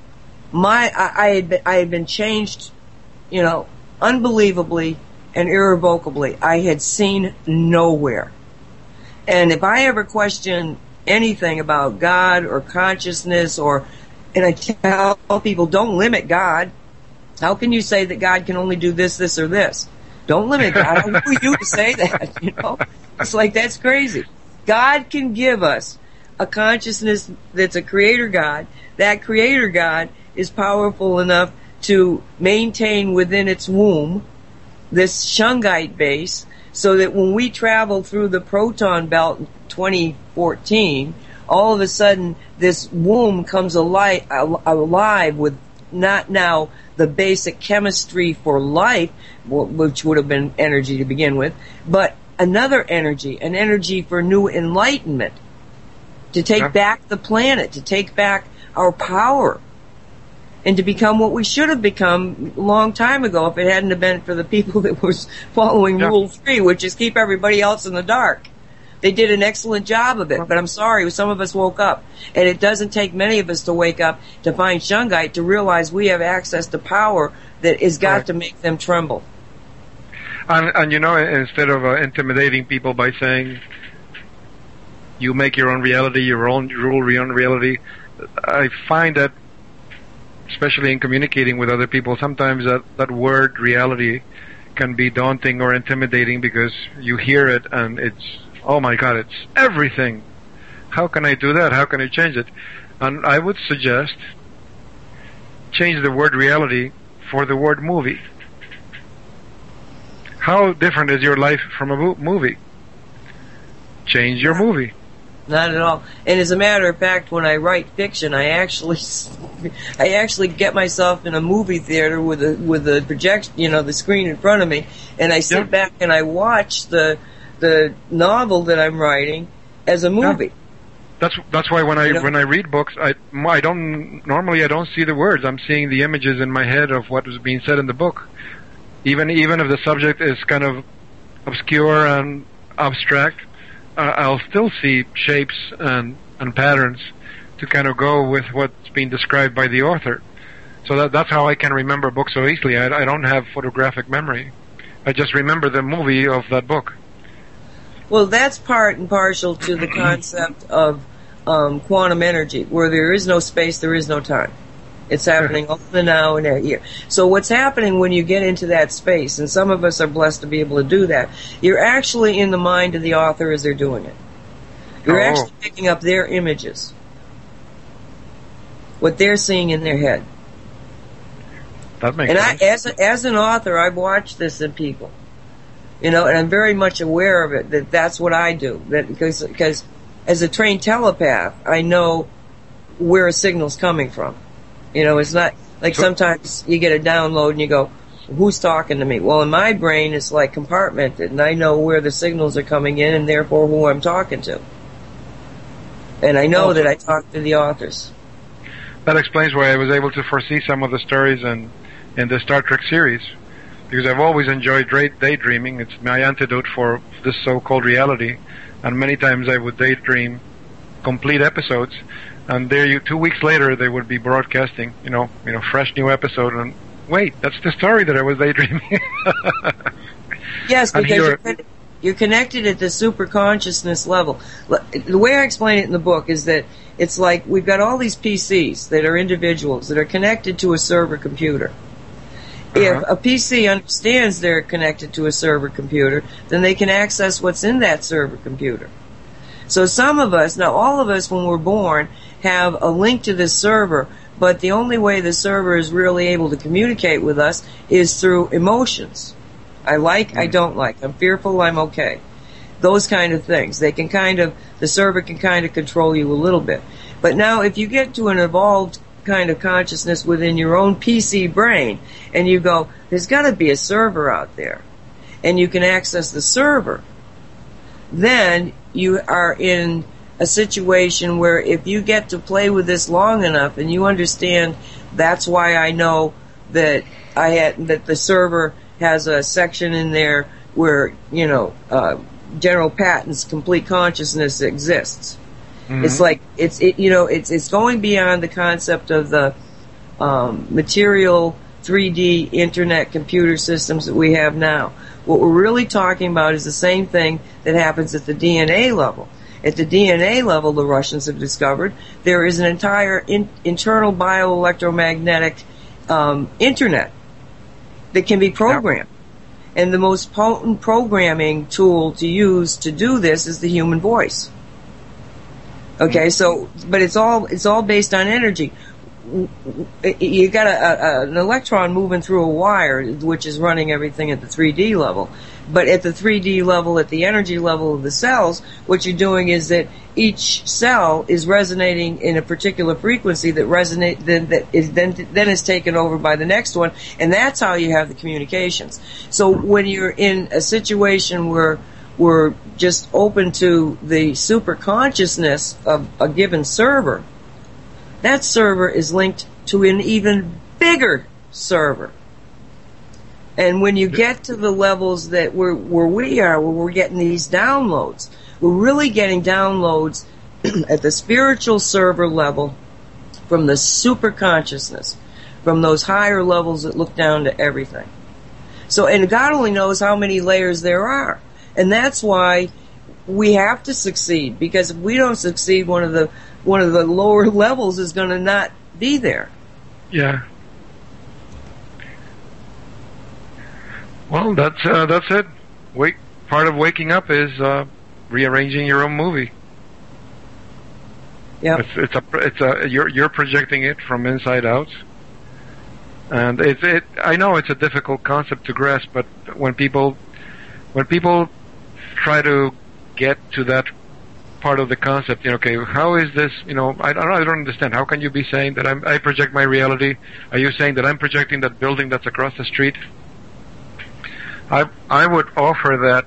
I had been changed, unbelievably and irrevocably. I had seen nowhere. And if I ever question anything about God or consciousness, and I tell people, don't limit God. How can you say that God can only do this, this, or this? Don't limit God. Who are you to say that? It's like, that's crazy. God can give us a consciousness that's a creator God. That creator God is powerful enough to maintain within its womb this Shungite base, so that when we travel through the proton belt in 2014, all of a sudden this womb comes alive with not now the basic chemistry for life, which would have been energy to begin with, but another energy, an energy for new enlightenment, to take back the planet, to take back our power, and to become what we should have become a long time ago if it hadn't have been for the people that was following Rule 3, which is keep everybody else in the dark. They did an excellent job of it, but I'm sorry, some of us woke up. And it doesn't take many of us to wake up to find Shungite to realize we have access to power that has got to make them tremble. And you know, instead of intimidating people by saying, you make your own reality, your own rule, your own reality, I find that, especially in communicating with other people, sometimes that word reality can be daunting or intimidating because you hear it and it's, oh my God, it's everything. How can I do that? How can I change it? And I would suggest change the word reality for the word movie. How different is your life from a movie? Change your movie. Not at all. And as a matter of fact, when I write fiction, I actually get myself in a movie theater with a projection, the screen in front of me, and I sit back and I watch the novel that I'm writing as a movie. That's why when I read books, I don't see the words. I'm seeing the images in my head of what was being said in the book. Even if the subject is kind of obscure and abstract, I'll still see shapes and patterns to kind of go with what's being described by the author. So that's how I can remember books so easily. I don't have photographic memory. I just remember the movie of that book. Well, that's part and partial to the concept of quantum energy, where there is no space, there is no time. It's happening all the now and here. So what's happening when you get into that space, and some of us are blessed to be able to do that, you're actually in the mind of the author as they're doing it. You're actually picking up their images, what they're seeing in their head. That makes sense. As an author, I've watched this in people. And I'm very much aware of it, that's what I do. Because as a trained telepath, I know where a signal's coming from. It's not like sometimes you get a download and you go, who's talking to me? Well, in my brain, it's like compartmented, and I know where the signals are coming in and therefore who I'm talking to. And I know that I talk to the authors. That explains why I was able to foresee some of the stories in the Star Trek series. Because I've always enjoyed daydreaming. It's my antidote for this so-called reality. And many times I would daydream complete episodes. And 2 weeks later, they would be broadcasting, fresh new episode. And wait, that's the story that I was daydreaming. Yes, because you're connected at the super consciousness level. The way I explain it in the book is that it's like we've got all these PCs that are individuals that are connected to a server computer. If a PC understands they're connected to a server computer, then they can access what's in that server computer. So some of us, now all of us when we're born, have a link to this server, but the only way the server is really able to communicate with us is through emotions. I like, I don't like, I'm fearful, I'm okay. Those kind of things. The server can kind of control you a little bit. But now if you get to an evolved kind of consciousness within your own PC brain, and you go, there's got to be a server out there, and you can access the server, then you are in a situation where if you get to play with this long enough and you understand that's why I know that that the server has a section in there where, General Patton's complete consciousness exists. Mm-hmm. It's like, it's going beyond the concept of the material 3D internet computer systems that we have now. What we're really talking about is the same thing that happens at the DNA level. At the DNA level, the Russians have discovered there is an entire internal bioelectromagnetic internet that can be programmed. Yep. And the most potent programming tool to use to do this is the human voice. Okay, so, but it's all based on energy. you got an electron moving through a wire, which is running everything at the 3D level. But at the 3D level, at the energy level of the cells, what you're doing is that each cell is resonating in a particular frequency that then is taken over by the next one, and that's how you have the communications. So when you're in a situation where we're just open to the super consciousness of a given server, that server is linked to an even bigger server. And when you get to the levels that where we are, where we're getting these downloads, we're really getting downloads at the spiritual server level from the super consciousness, from those higher levels that look down to everything. So, and God only knows how many layers there are. And that's why we have to succeed, because if we don't succeed, one of the lower levels is going to not be there. Yeah. Well, that's it. Part of waking up is rearranging your own movie. Yeah. You're projecting it from inside out, and I know it's a difficult concept to grasp, but when people try to get to that part of the concept, okay, how is this? I don't understand. How can you be saying that I project my reality? Are you saying that I'm projecting that building that's across the street? I would offer that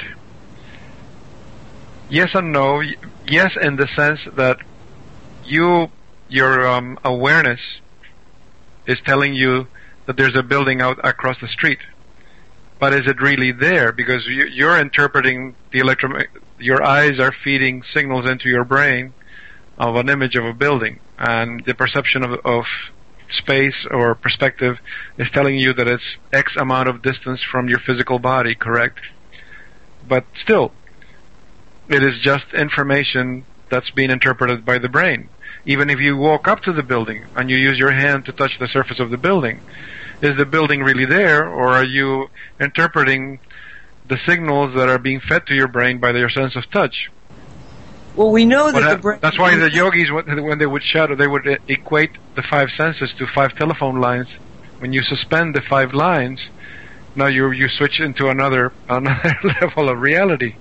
yes and no. Yes, in the sense that your awareness is telling you that there's a building out across the street, but is it really there? Because you're interpreting your eyes are feeding signals into your brain of an image of a building, and the perception of space or perspective is telling you that it's X amount of distance from your physical body, correct? But still, it is just information that's being interpreted by the brain. Even if you walk up to the building and you use your hand to touch the surface of the building, is the building really there, or are you interpreting the signals that are being fed to your brain by your sense of touch? Well, we know that the brain... That's why the yogis, when they would shadow, they would equate the 5 senses to 5 telephone lines. When you suspend the 5 lines, now you switch into another level of reality.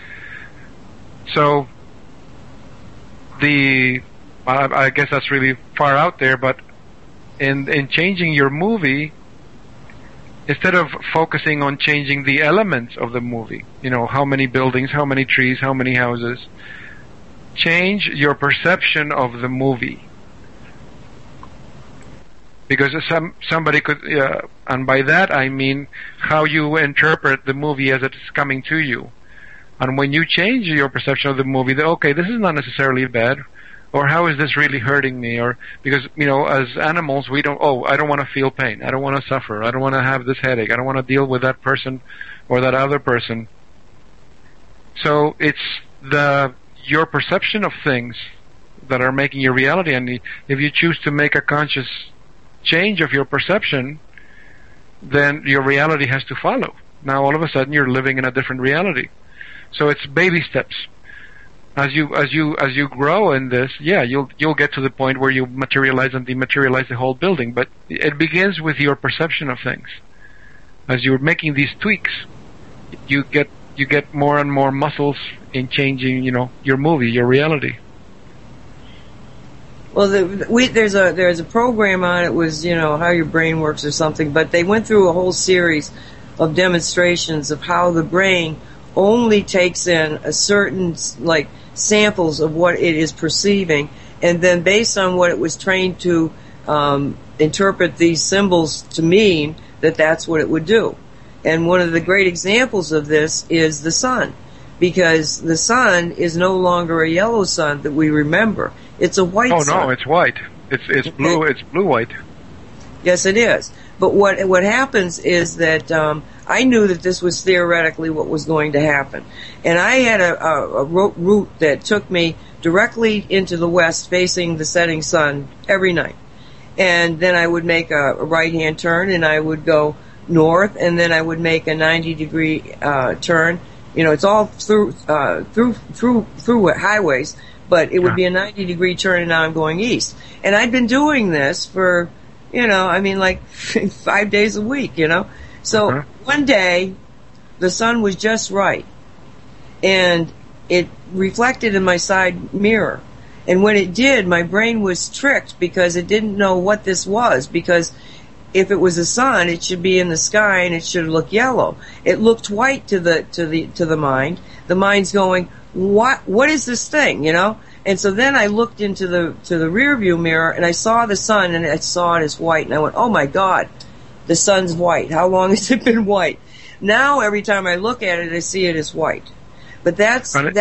So, I guess that's really far out there, but in changing your movie, instead of focusing on changing the elements of the movie, how many buildings, how many trees, how many houses, change your perception of the movie. Because somebody could, and by that I mean how you interpret the movie as it's coming to you. And when you change your perception of the movie, that, okay, this is not necessarily bad, or how is this really hurting me? Or because, as animals, I don't want to feel pain. I don't want to suffer. I don't want to have this headache. I don't want to deal with that person or that other person. So it's your perception of things that are making your reality. And if you choose to make a conscious change of your perception, then your reality has to follow. Now all of a sudden you're living in a different reality. So it's baby steps. As you grow in this, you'll get to the point where you materialize and dematerialize the whole building. But it begins with your perception of things. As you're making these tweaks, you get more and more muscles in changing, your movie, your reality. Well, there's a program on it, was how your brain works or something, but they went through a whole series of demonstrations of how the brain only takes in a certain samples of what it is perceiving, and then based on what it was trained to interpret these symbols to mean, that's what it would do. And one of the great examples of this is the sun, because the sun is no longer a yellow sun that we remember. It's a white sun. Oh no, it's white. It's blue. It's blue-white. Yes, it is. But what happens is that I knew that this was theoretically what was going to happen, and I had a route that took me directly into the west, facing the setting sun every night. And then I would make a right-hand turn, and I would go north, and then I would make a 90-degree turn. It's all through highways, but it would be a 90-degree turn, and now I'm going east. And I'd been doing this for, like 5 days a week, So one day, the sun was just right, and it reflected in my side mirror. And when it did, my brain was tricked because it didn't know what this was, because if it was the sun, it should be in the sky and it should look yellow. It looked white to the mind. The mind's going, what is this thing, And so then I looked into the rear view mirror and I saw the sun and I saw it as white, and I went, oh my God, the sun's white. How long has it been white? Now every time I look at it, I see it as white. But and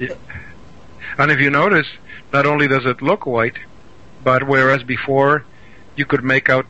if you notice, not only does it look white, but whereas before you could make out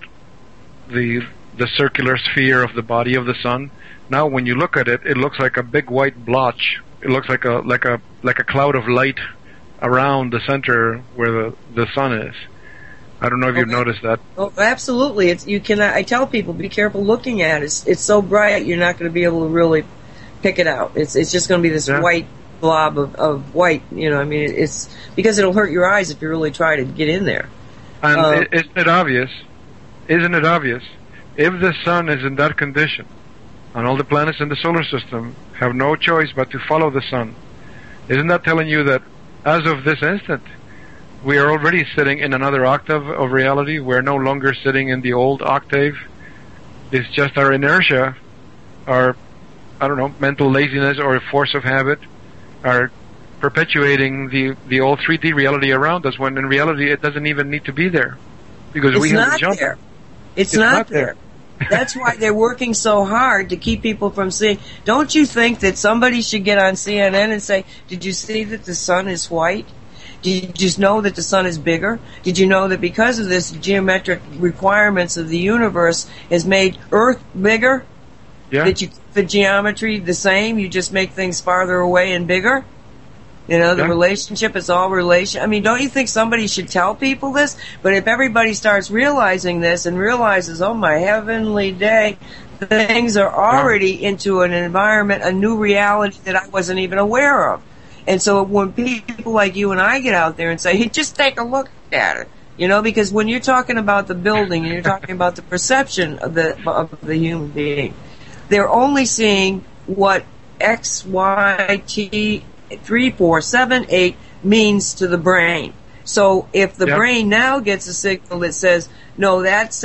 the circular sphere of the body of the sun, now when you look at it, it looks like a big white blotch. It looks like a cloud of light around the center where the sun is. I don't know if you've noticed that. Oh, absolutely. I tell people, be careful looking at it. It's so bright, you're not going to be able to really pick it out. It's just going to be this white blob of white. It's because it'll hurt your eyes if you really try to get in there. And isn't it obvious? Isn't it obvious? If the sun is in that condition, and all the planets in the solar system have no choice but to follow the sun, isn't that telling you that as of this instant, we are already sitting in another octave of reality? We're no longer sitting in the old octave. It's just our inertia, our, mental laziness or force of habit are perpetuating the old 3D reality around us, when in reality it doesn't even need to be there. Because we have to jump. It's not there. That's why they're working so hard to keep people from seeing. Don't you think that somebody should get on CNN and say, did you see that the sun is white? Did you just know that the sun is bigger? Did you know that because of this, geometric requirements of the universe has made Earth bigger? Yeah. That you keep the geometry the same, you just make things farther away and bigger? The relationship is all relation. I mean, don't you think somebody should tell people this? But if everybody starts realizing this and realizes, oh my heavenly day, things are already into an environment, a new reality that I wasn't even aware of. And so when people like you and I get out there and say, hey, just take a look at it, because when you're talking about the building and you're talking about the perception of the human being, they're only seeing what X, Y, T, 3, 4, 7, 8 means to the brain. So if the brain now gets a signal that says, no, that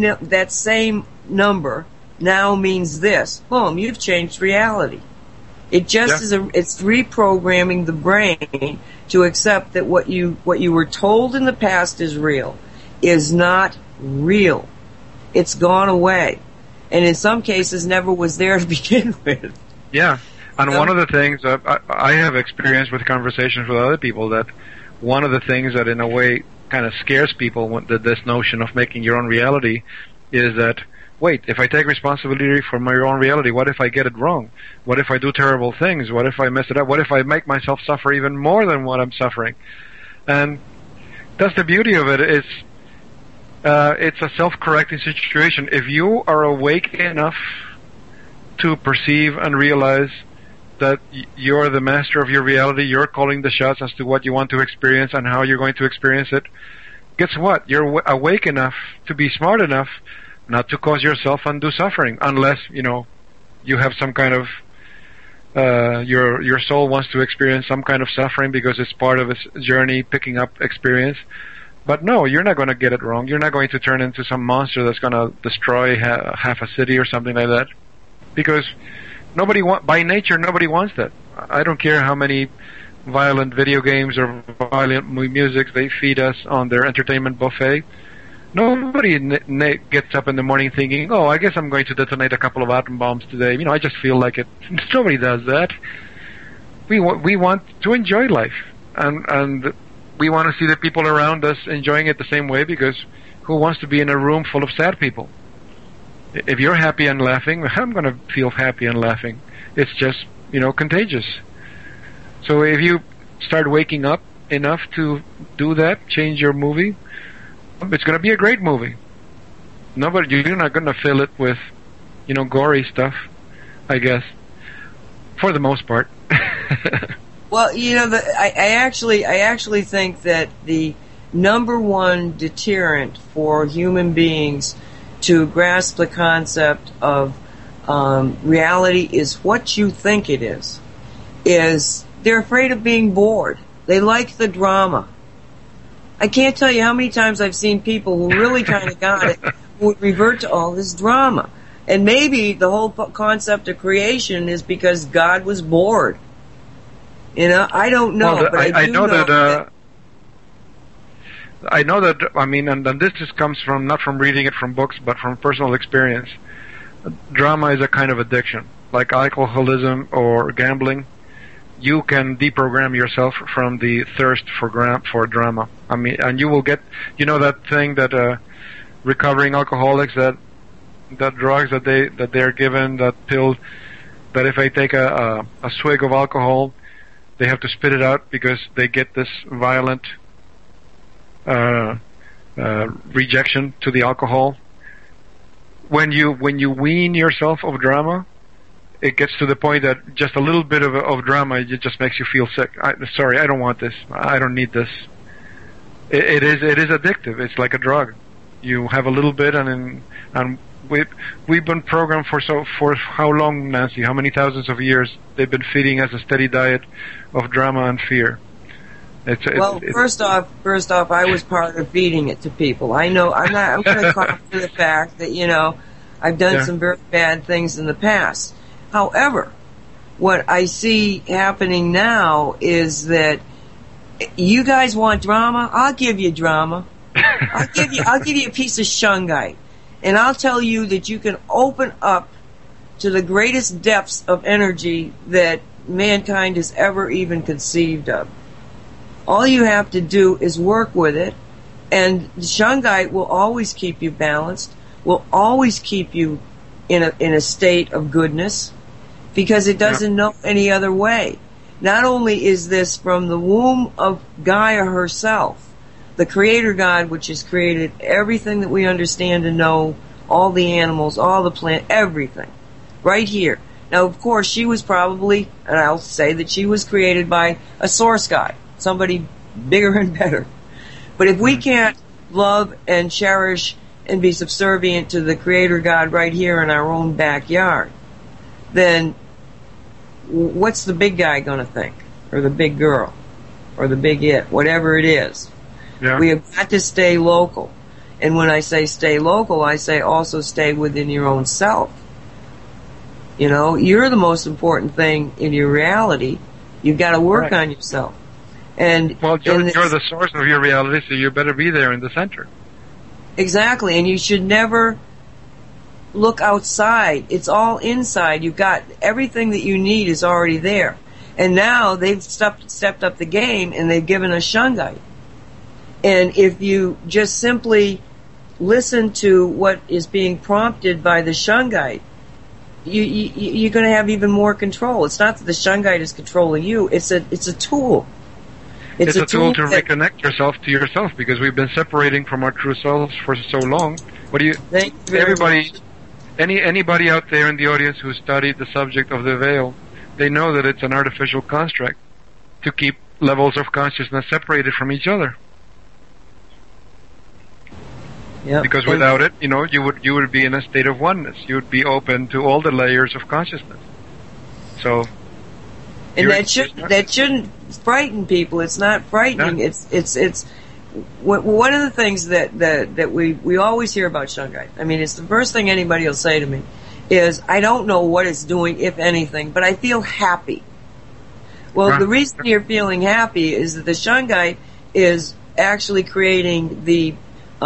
same number now means this, boom, you've changed reality. It just it's reprogramming the brain to accept that what you were told in the past is real is not real. It's gone away. And in some cases never was there to begin with. Yeah. And one of the things I have experienced with conversations with other people, that one of the things that in a way kind of scares people, this notion of making your own reality, is that, wait, if I take responsibility for my own reality, what if I get it wrong? What if I do terrible things? What if I mess it up? What if I make myself suffer even more than what I'm suffering? And that's the beauty of it. It's a self-correcting situation. If you are awake enough to perceive and realize that you're the master of your reality, you're calling the shots as to what you want to experience and how you're going to experience it, guess what? You're awake enough to be smart enough not to cause yourself undue suffering, unless, you have some kind of, your soul wants to experience some kind of suffering because it's part of its journey picking up experience. But no, you're not going to get it wrong. You're not going to turn into some monster that's going to destroy half a city or something like that. Because by nature, nobody wants that. I don't care how many violent video games or violent music they feed us on their entertainment buffet. Nobody gets up in the morning thinking, oh, I guess I'm going to detonate a couple of atom bombs today. I just feel like it. Nobody does that. We want to enjoy life. And we want to see the people around us enjoying it the same way, because who wants to be in a room full of sad people? If you're happy and laughing, I'm going to feel happy and laughing. It's just, contagious. So if you start waking up enough to do that, change your movie, it's going to be a great movie. You're not going to fill it with, gory stuff, I guess, for the most part. Well, I actually think that the number one deterrent for human beings to grasp the concept of reality is what you think it is they're afraid of being bored. They like the drama. I can't tell you how many times I've seen people who really kind of got it would revert to all this drama. And maybe the whole concept of creation is because God was bored. I don't know, well, but I know that. I know that. I mean, and this just comes from not from reading it from books, but from personal experience. Drama is a kind of addiction, like alcoholism or gambling. You can deprogram yourself from the thirst for drama. I mean, and you will get, that thing that recovering alcoholics, that drugs that they're given, that pill, that if they take a swig of alcohol, they have to spit it out because they get this violent rejection to the alcohol. When you wean yourself of drama, it gets to the point that just a little bit of drama, it just makes you feel sick. Sorry, I don't want this. I don't need this. It is addictive. It's like a drug. You have a little bit, and we've been programmed for how long, Nancy? How many thousands of years they've been feeding us a steady diet of drama and fear? First off, I was part of feeding it to people. I know I'm going to call for the fact that I've done some very bad things in the past. However, what I see happening now is that you guys want drama. I'll give you drama. I'll give you a piece of shungite, and I'll tell you that you can open up to the greatest depths of energy that mankind has ever even conceived of. All you have to do is work with it, and shungite will always keep you balanced, will always keep you in a state of goodness, because it doesn't know any other way. Not only is this from the womb of Gaia herself, the creator God, which has created everything that we understand and know, all the animals, all the plants, everything, right here. Now, of course, she was probably, and I'll say that she was created by a source guy, somebody bigger and better. But if we can't love and cherish and be subservient to the creator God right here in our own backyard, then what's the big guy going to think? Or the big girl? Or the big it? Whatever it is. Yeah. We have got to stay local. And when I say stay local, I say also stay within your own self. You're the most important thing in your reality. You've got to work on yourself. And you're the source of your reality, so you better be there in the center. Exactly, and you should never look outside. It's all inside. You've got everything that you need is already there. And now they've stepped up the game, and they've given us shungite. And if you just simply listen to what is being prompted by the shungite, you're going to have even more control. It's not that the shungite is controlling you. It's a tool. It's a tool to reconnect yourself to yourself, because we've been separating from our true selves for so long. What do you? Anybody out there in the audience who studied the subject of the veil, they know that it's an artificial construct to keep levels of consciousness separated from each other. Yep. Because without it, you would be in a state of oneness. You would be open to all the layers of consciousness. So. And that shouldn't frighten people. It's not frightening. No. It's one of the things that we always hear about shungite. I mean, it's the first thing anybody will say to me is, I don't know what it's doing, if anything, but I feel happy. Well, the reason you're feeling happy is that the shungite is actually creating the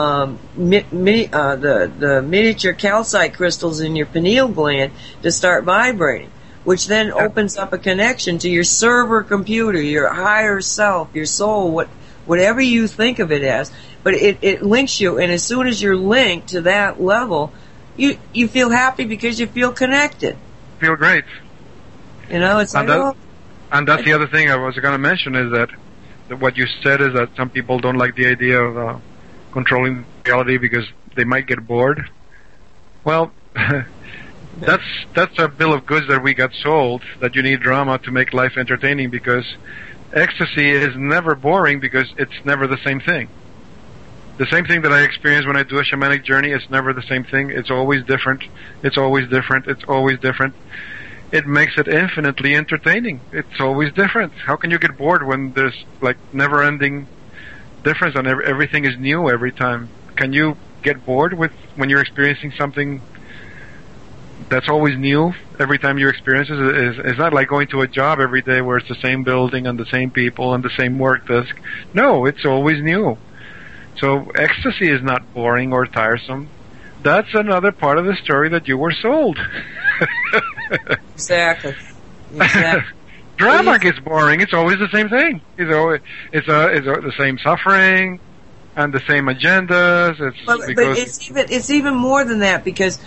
miniature calcite crystals in your pineal gland to start vibrating, which then opens up a connection to your server computer, your higher self, your soul, whatever you think of it as. But it links you, and as soon as you're linked to that level, you feel happy because you feel connected. Feel great. It's like, and that's the other thing I was going to mention is that what you said is that some people don't like the idea of controlling reality because they might get bored. Well, That's a bill of goods that we got sold, that you need drama to make life entertaining, because ecstasy is never boring because it's never the same thing. The same thing that I experience when I do a shamanic journey, it's never the same thing. It's always different. It's always different. It's always different. It makes it infinitely entertaining. It's always different. How can you get bored when there's like never-ending difference and everything is new every time? Can you get bored when you're experiencing something that's always new every time you experience it? It's not like going to a job every day where it's the same building and the same people and the same work desk. No, it's always new. So ecstasy is not boring or tiresome. That's another part of the story that you were sold. Exactly. Drama gets boring. It's always the same thing. It's the same suffering and the same agendas. But it's even more than that, because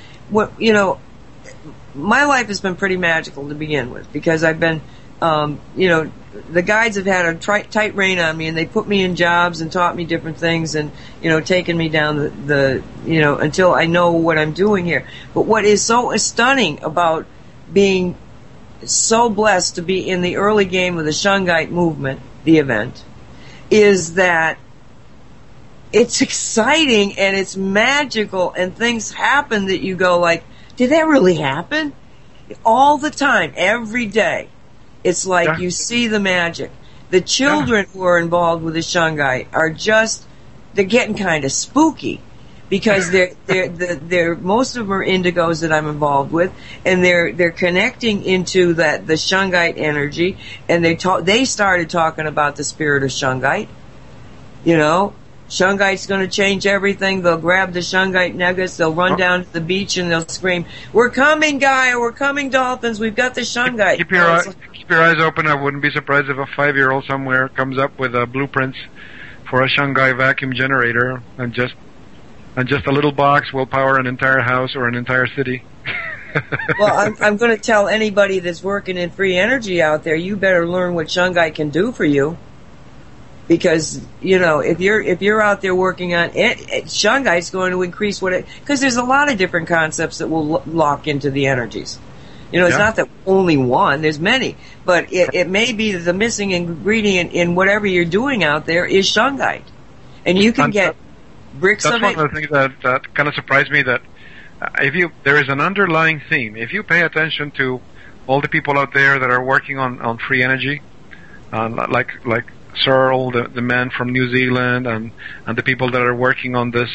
my life has been pretty magical to begin with, because I've been, the guides have had a tight rein on me, and they put me in jobs and taught me different things, and taken me down the until I know what I'm doing here. But what is so stunning about being so blessed to be in the early game of the Shungite movement, the event, is that it's exciting and it's magical, and things happen that you go like, did that really happen? All the time, every day. It's like you see the magic. The children who are involved with the Shungite are they're getting kind of spooky, because they're most of them are indigos that I'm involved with, and they're connecting into the Shungite energy, and they started talking about the spirit of Shungite. Shungite's going to change everything. They'll grab the Shungite nuggets, they'll run down to the beach, and they'll scream, "We're coming, Gaia! We're coming, dolphins! We've got the Shungite!" Keep your eyes open. I wouldn't be surprised if a 5-year-old somewhere comes up with blueprints for a Shungite vacuum generator, and just a little box will power an entire house or an entire city. Well, I'm going to tell anybody that's working in free energy out there, you better learn what Shungite can do for you. Because, if you're out there working on it, Shungite's going to increase because there's a lot of different concepts that will lock into the energies. It's not that only one, there's many, but it may be the missing ingredient in whatever you're doing out there is Shungite. And you can get bricks of it. That's one of the things that kind of surprised me, that there is an underlying theme. If you pay attention to all the people out there that are working on free energy, like Searle, the man from New Zealand, and the people that are working on this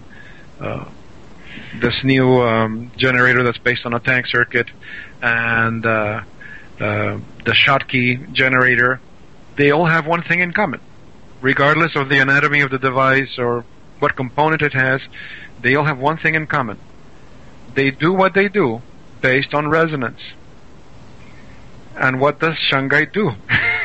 new generator that's based on a tank circuit, and the Schottky generator, they all have one thing in common. Regardless of the anatomy of the device or what component it has, they all have one thing in common. They do what they do based on resonance. And what does Shungite do?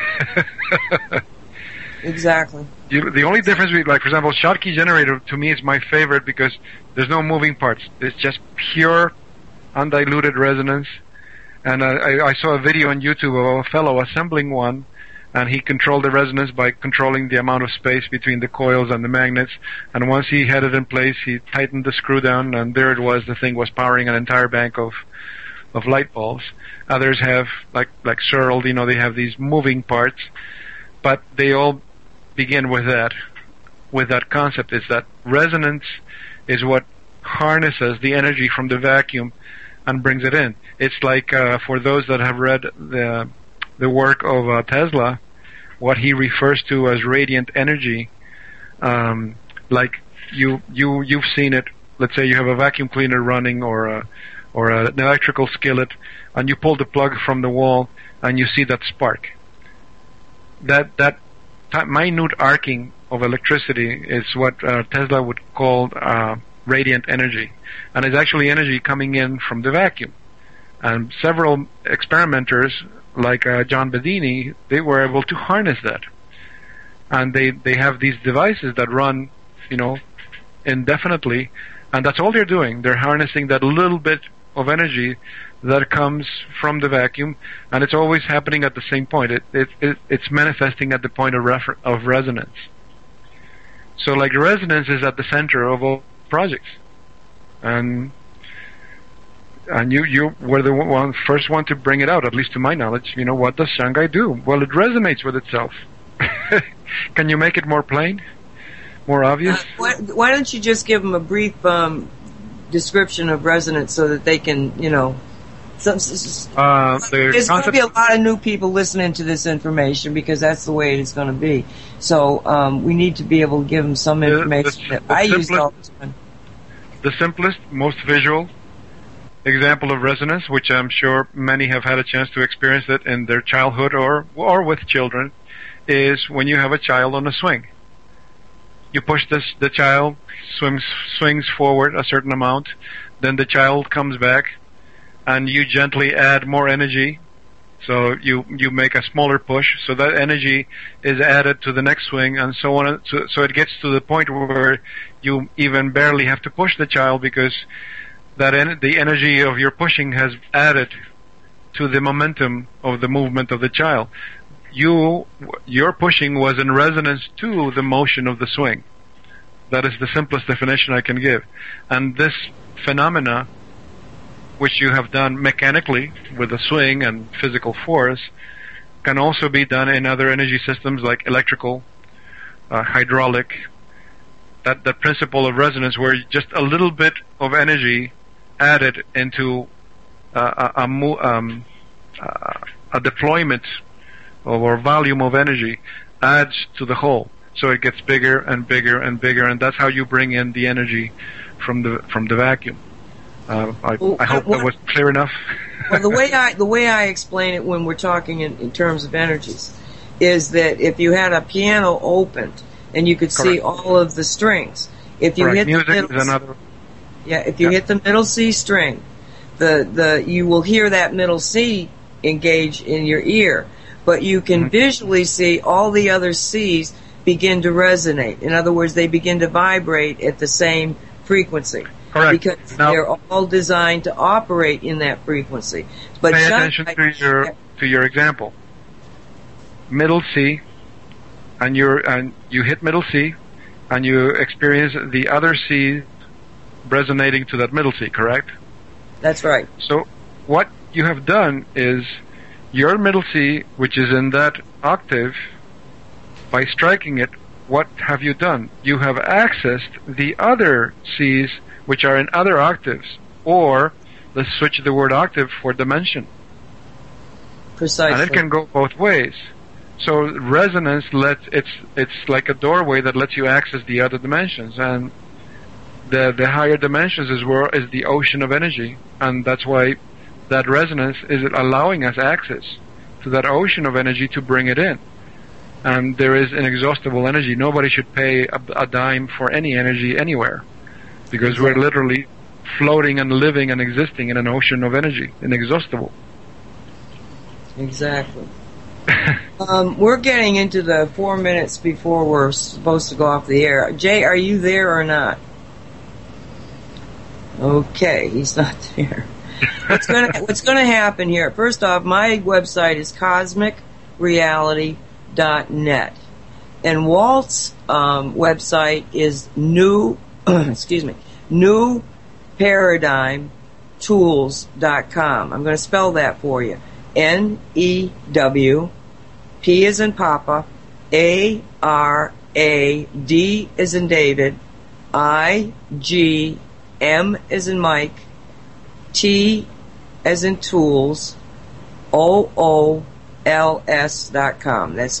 Exactly. The only difference, for example, Schottky generator to me is my favorite because there's no moving parts. It's just pure, undiluted resonance. And I saw a video on YouTube of a fellow assembling one, and he controlled the resonance by controlling the amount of space between the coils and the magnets. And once he had it in place, he tightened the screw down, and there it was. The thing was powering an entire bank of light bulbs. Others have, like Searle, they have these moving parts, but they all begin with that concept, is that resonance is what harnesses the energy from the vacuum and brings it in. It's like, for those that have read the work of Tesla, what he refers to as radiant energy, like you've seen it. Let's say you have a vacuum cleaner running or an electrical skillet, and you pull the plug from the wall and you see that spark. That minute arcing of electricity is what Tesla would call radiant energy, and it's actually energy coming in from the vacuum. And several experimenters, like John Bedini, they were able to harness that, and they have these devices that run, indefinitely, and that's all they're doing. They're harnessing that little bit of energy that comes from the vacuum, and it's always happening at the same point. It's manifesting at the point of resonance. So, resonance is at the center of all projects, and And you were the first one to bring it out, at least to my knowledge. What does Shanghai do? Well, it resonates with itself. Can you make it more plain? More obvious? Why don't you just give them a brief description of resonance so that they can, there's going to be a lot of new people listening to this information because that's the way it's going to be. So we need to be able to give them some information that I use all the time. The simplest, most visual example of resonance, which I'm sure many have had a chance to experience it in their childhood or with children, is when you have a child on a swing. You push the child, swings forward a certain amount, then the child comes back, and you gently add more energy. So you make a smaller push, so that energy is added to the next swing, and so on. So it gets to the point where you even barely have to push the child because the energy of your pushing has added to the momentum of the movement of the child. Your pushing was in resonance to the motion of the swing. That is the simplest definition I can give. And this phenomena, which you have done mechanically with the swing and physical force, can also be done in other energy systems like electrical, hydraulic. That principle of resonance, where just a little bit of energy added into a deployment or volume of energy adds to the whole, so it gets bigger and bigger and bigger, and that's how you bring in the energy from the vacuum. I hope that was clear enough. Well, the way I explain it when we're talking in terms of energies is that if you had a piano opened and you could see all of the strings, if you hit music the middle, is another. Yeah, if you hit the middle C string, you will hear that middle C engage in your ear, but you can visually see all the other C's begin to resonate. In other words, they begin to vibrate at the same frequency. Correct. Because they're all designed to operate in that frequency. But pay attention to your example. Middle C, and you hit middle C, and you experience the other C resonating to that middle C, correct? That's right. So what you have done is your middle C, which is in that octave, by striking it, what have you done? You have accessed the other C's which are in other octaves, or let's switch the word octave for dimension. Precisely. And it can go both ways. So resonance it's like a doorway that lets you access the other dimensions, and the higher dimensions is the ocean of energy, and that's why that resonance is allowing us access to that ocean of energy to bring it in. And there is inexhaustible energy. Nobody should pay a dime for any energy anywhere, because we're literally floating and living and existing in an ocean of energy, inexhaustible. Exactly. We're getting into the 4 minutes before we're supposed to go off the air. Jay, are you there or not? Okay, he's not there. What's going to happen here? First off, my website is cosmicreality.net, and Walt's website is newparadigmtools.com. I'm going to spell that for you. NEW, P as in Papa, ARAD as in David, IG, M as in Mike, T as in Tools, OOLS.com. That's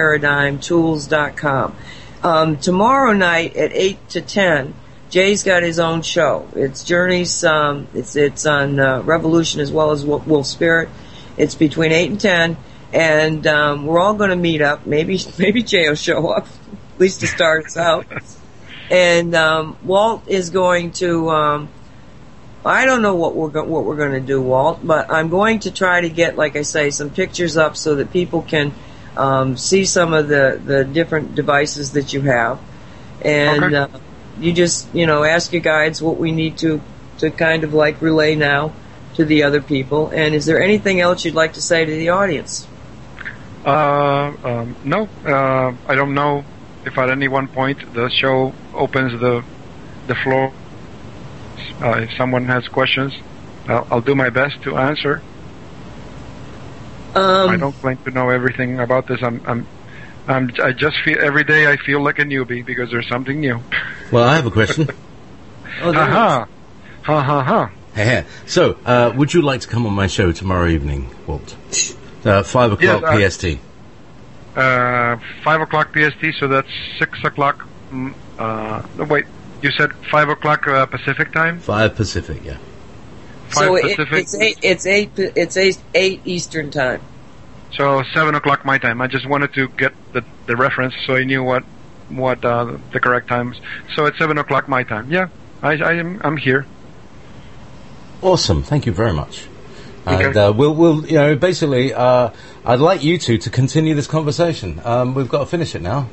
newparadigmtools.com. Tomorrow night at 8 to 10, Jay's got his own show. It's Journeys, it's on Revolution as well as Wolf Spirit. It's between 8 and 10, and we're all going to meet up. Maybe Jay will show up, at least to start us out. And Walt is going to, I don't know what we're going to do, Walt, but I'm going to try to get, like I say, some pictures up so that people can see some of the different devices that you have. And okay. You just, ask your guides what we need to kind of like relay now to the other people. And is there anything else you'd like to say to the audience? No. I don't know if at any one point the show opens the floor. If someone has questions, I'll do my best to answer. I don't claim to know everything about this. I just feel every day I feel like a newbie because there's something new. Well, I have a question. Ha ha. So, would you like to come on my show tomorrow evening, Walt? 5 o'clock PST. 5 o'clock PST, so that's 6 o'clock. Wait, you said 5 o'clock Pacific time? 5 Pacific, yeah. So it's 8 Eastern time. So 7 o'clock my time. I just wanted to get the reference so I knew what the correct time is. So it's 7 o'clock my time. Yeah, I'm here. Awesome. Thank you very much. Okay. And we'll basically, I'd like you two to continue this conversation. We've got to finish it now.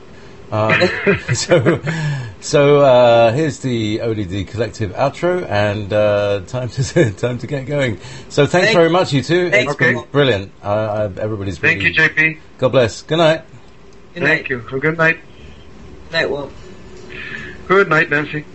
So here's the ODD Collective outro, and time to get going. So thanks very much, you two. It's been brilliant. Everybody's Thank you, JP. God bless. Good night. Good night. Thank you. Good night. Good night, Walt. Good night, Nancy.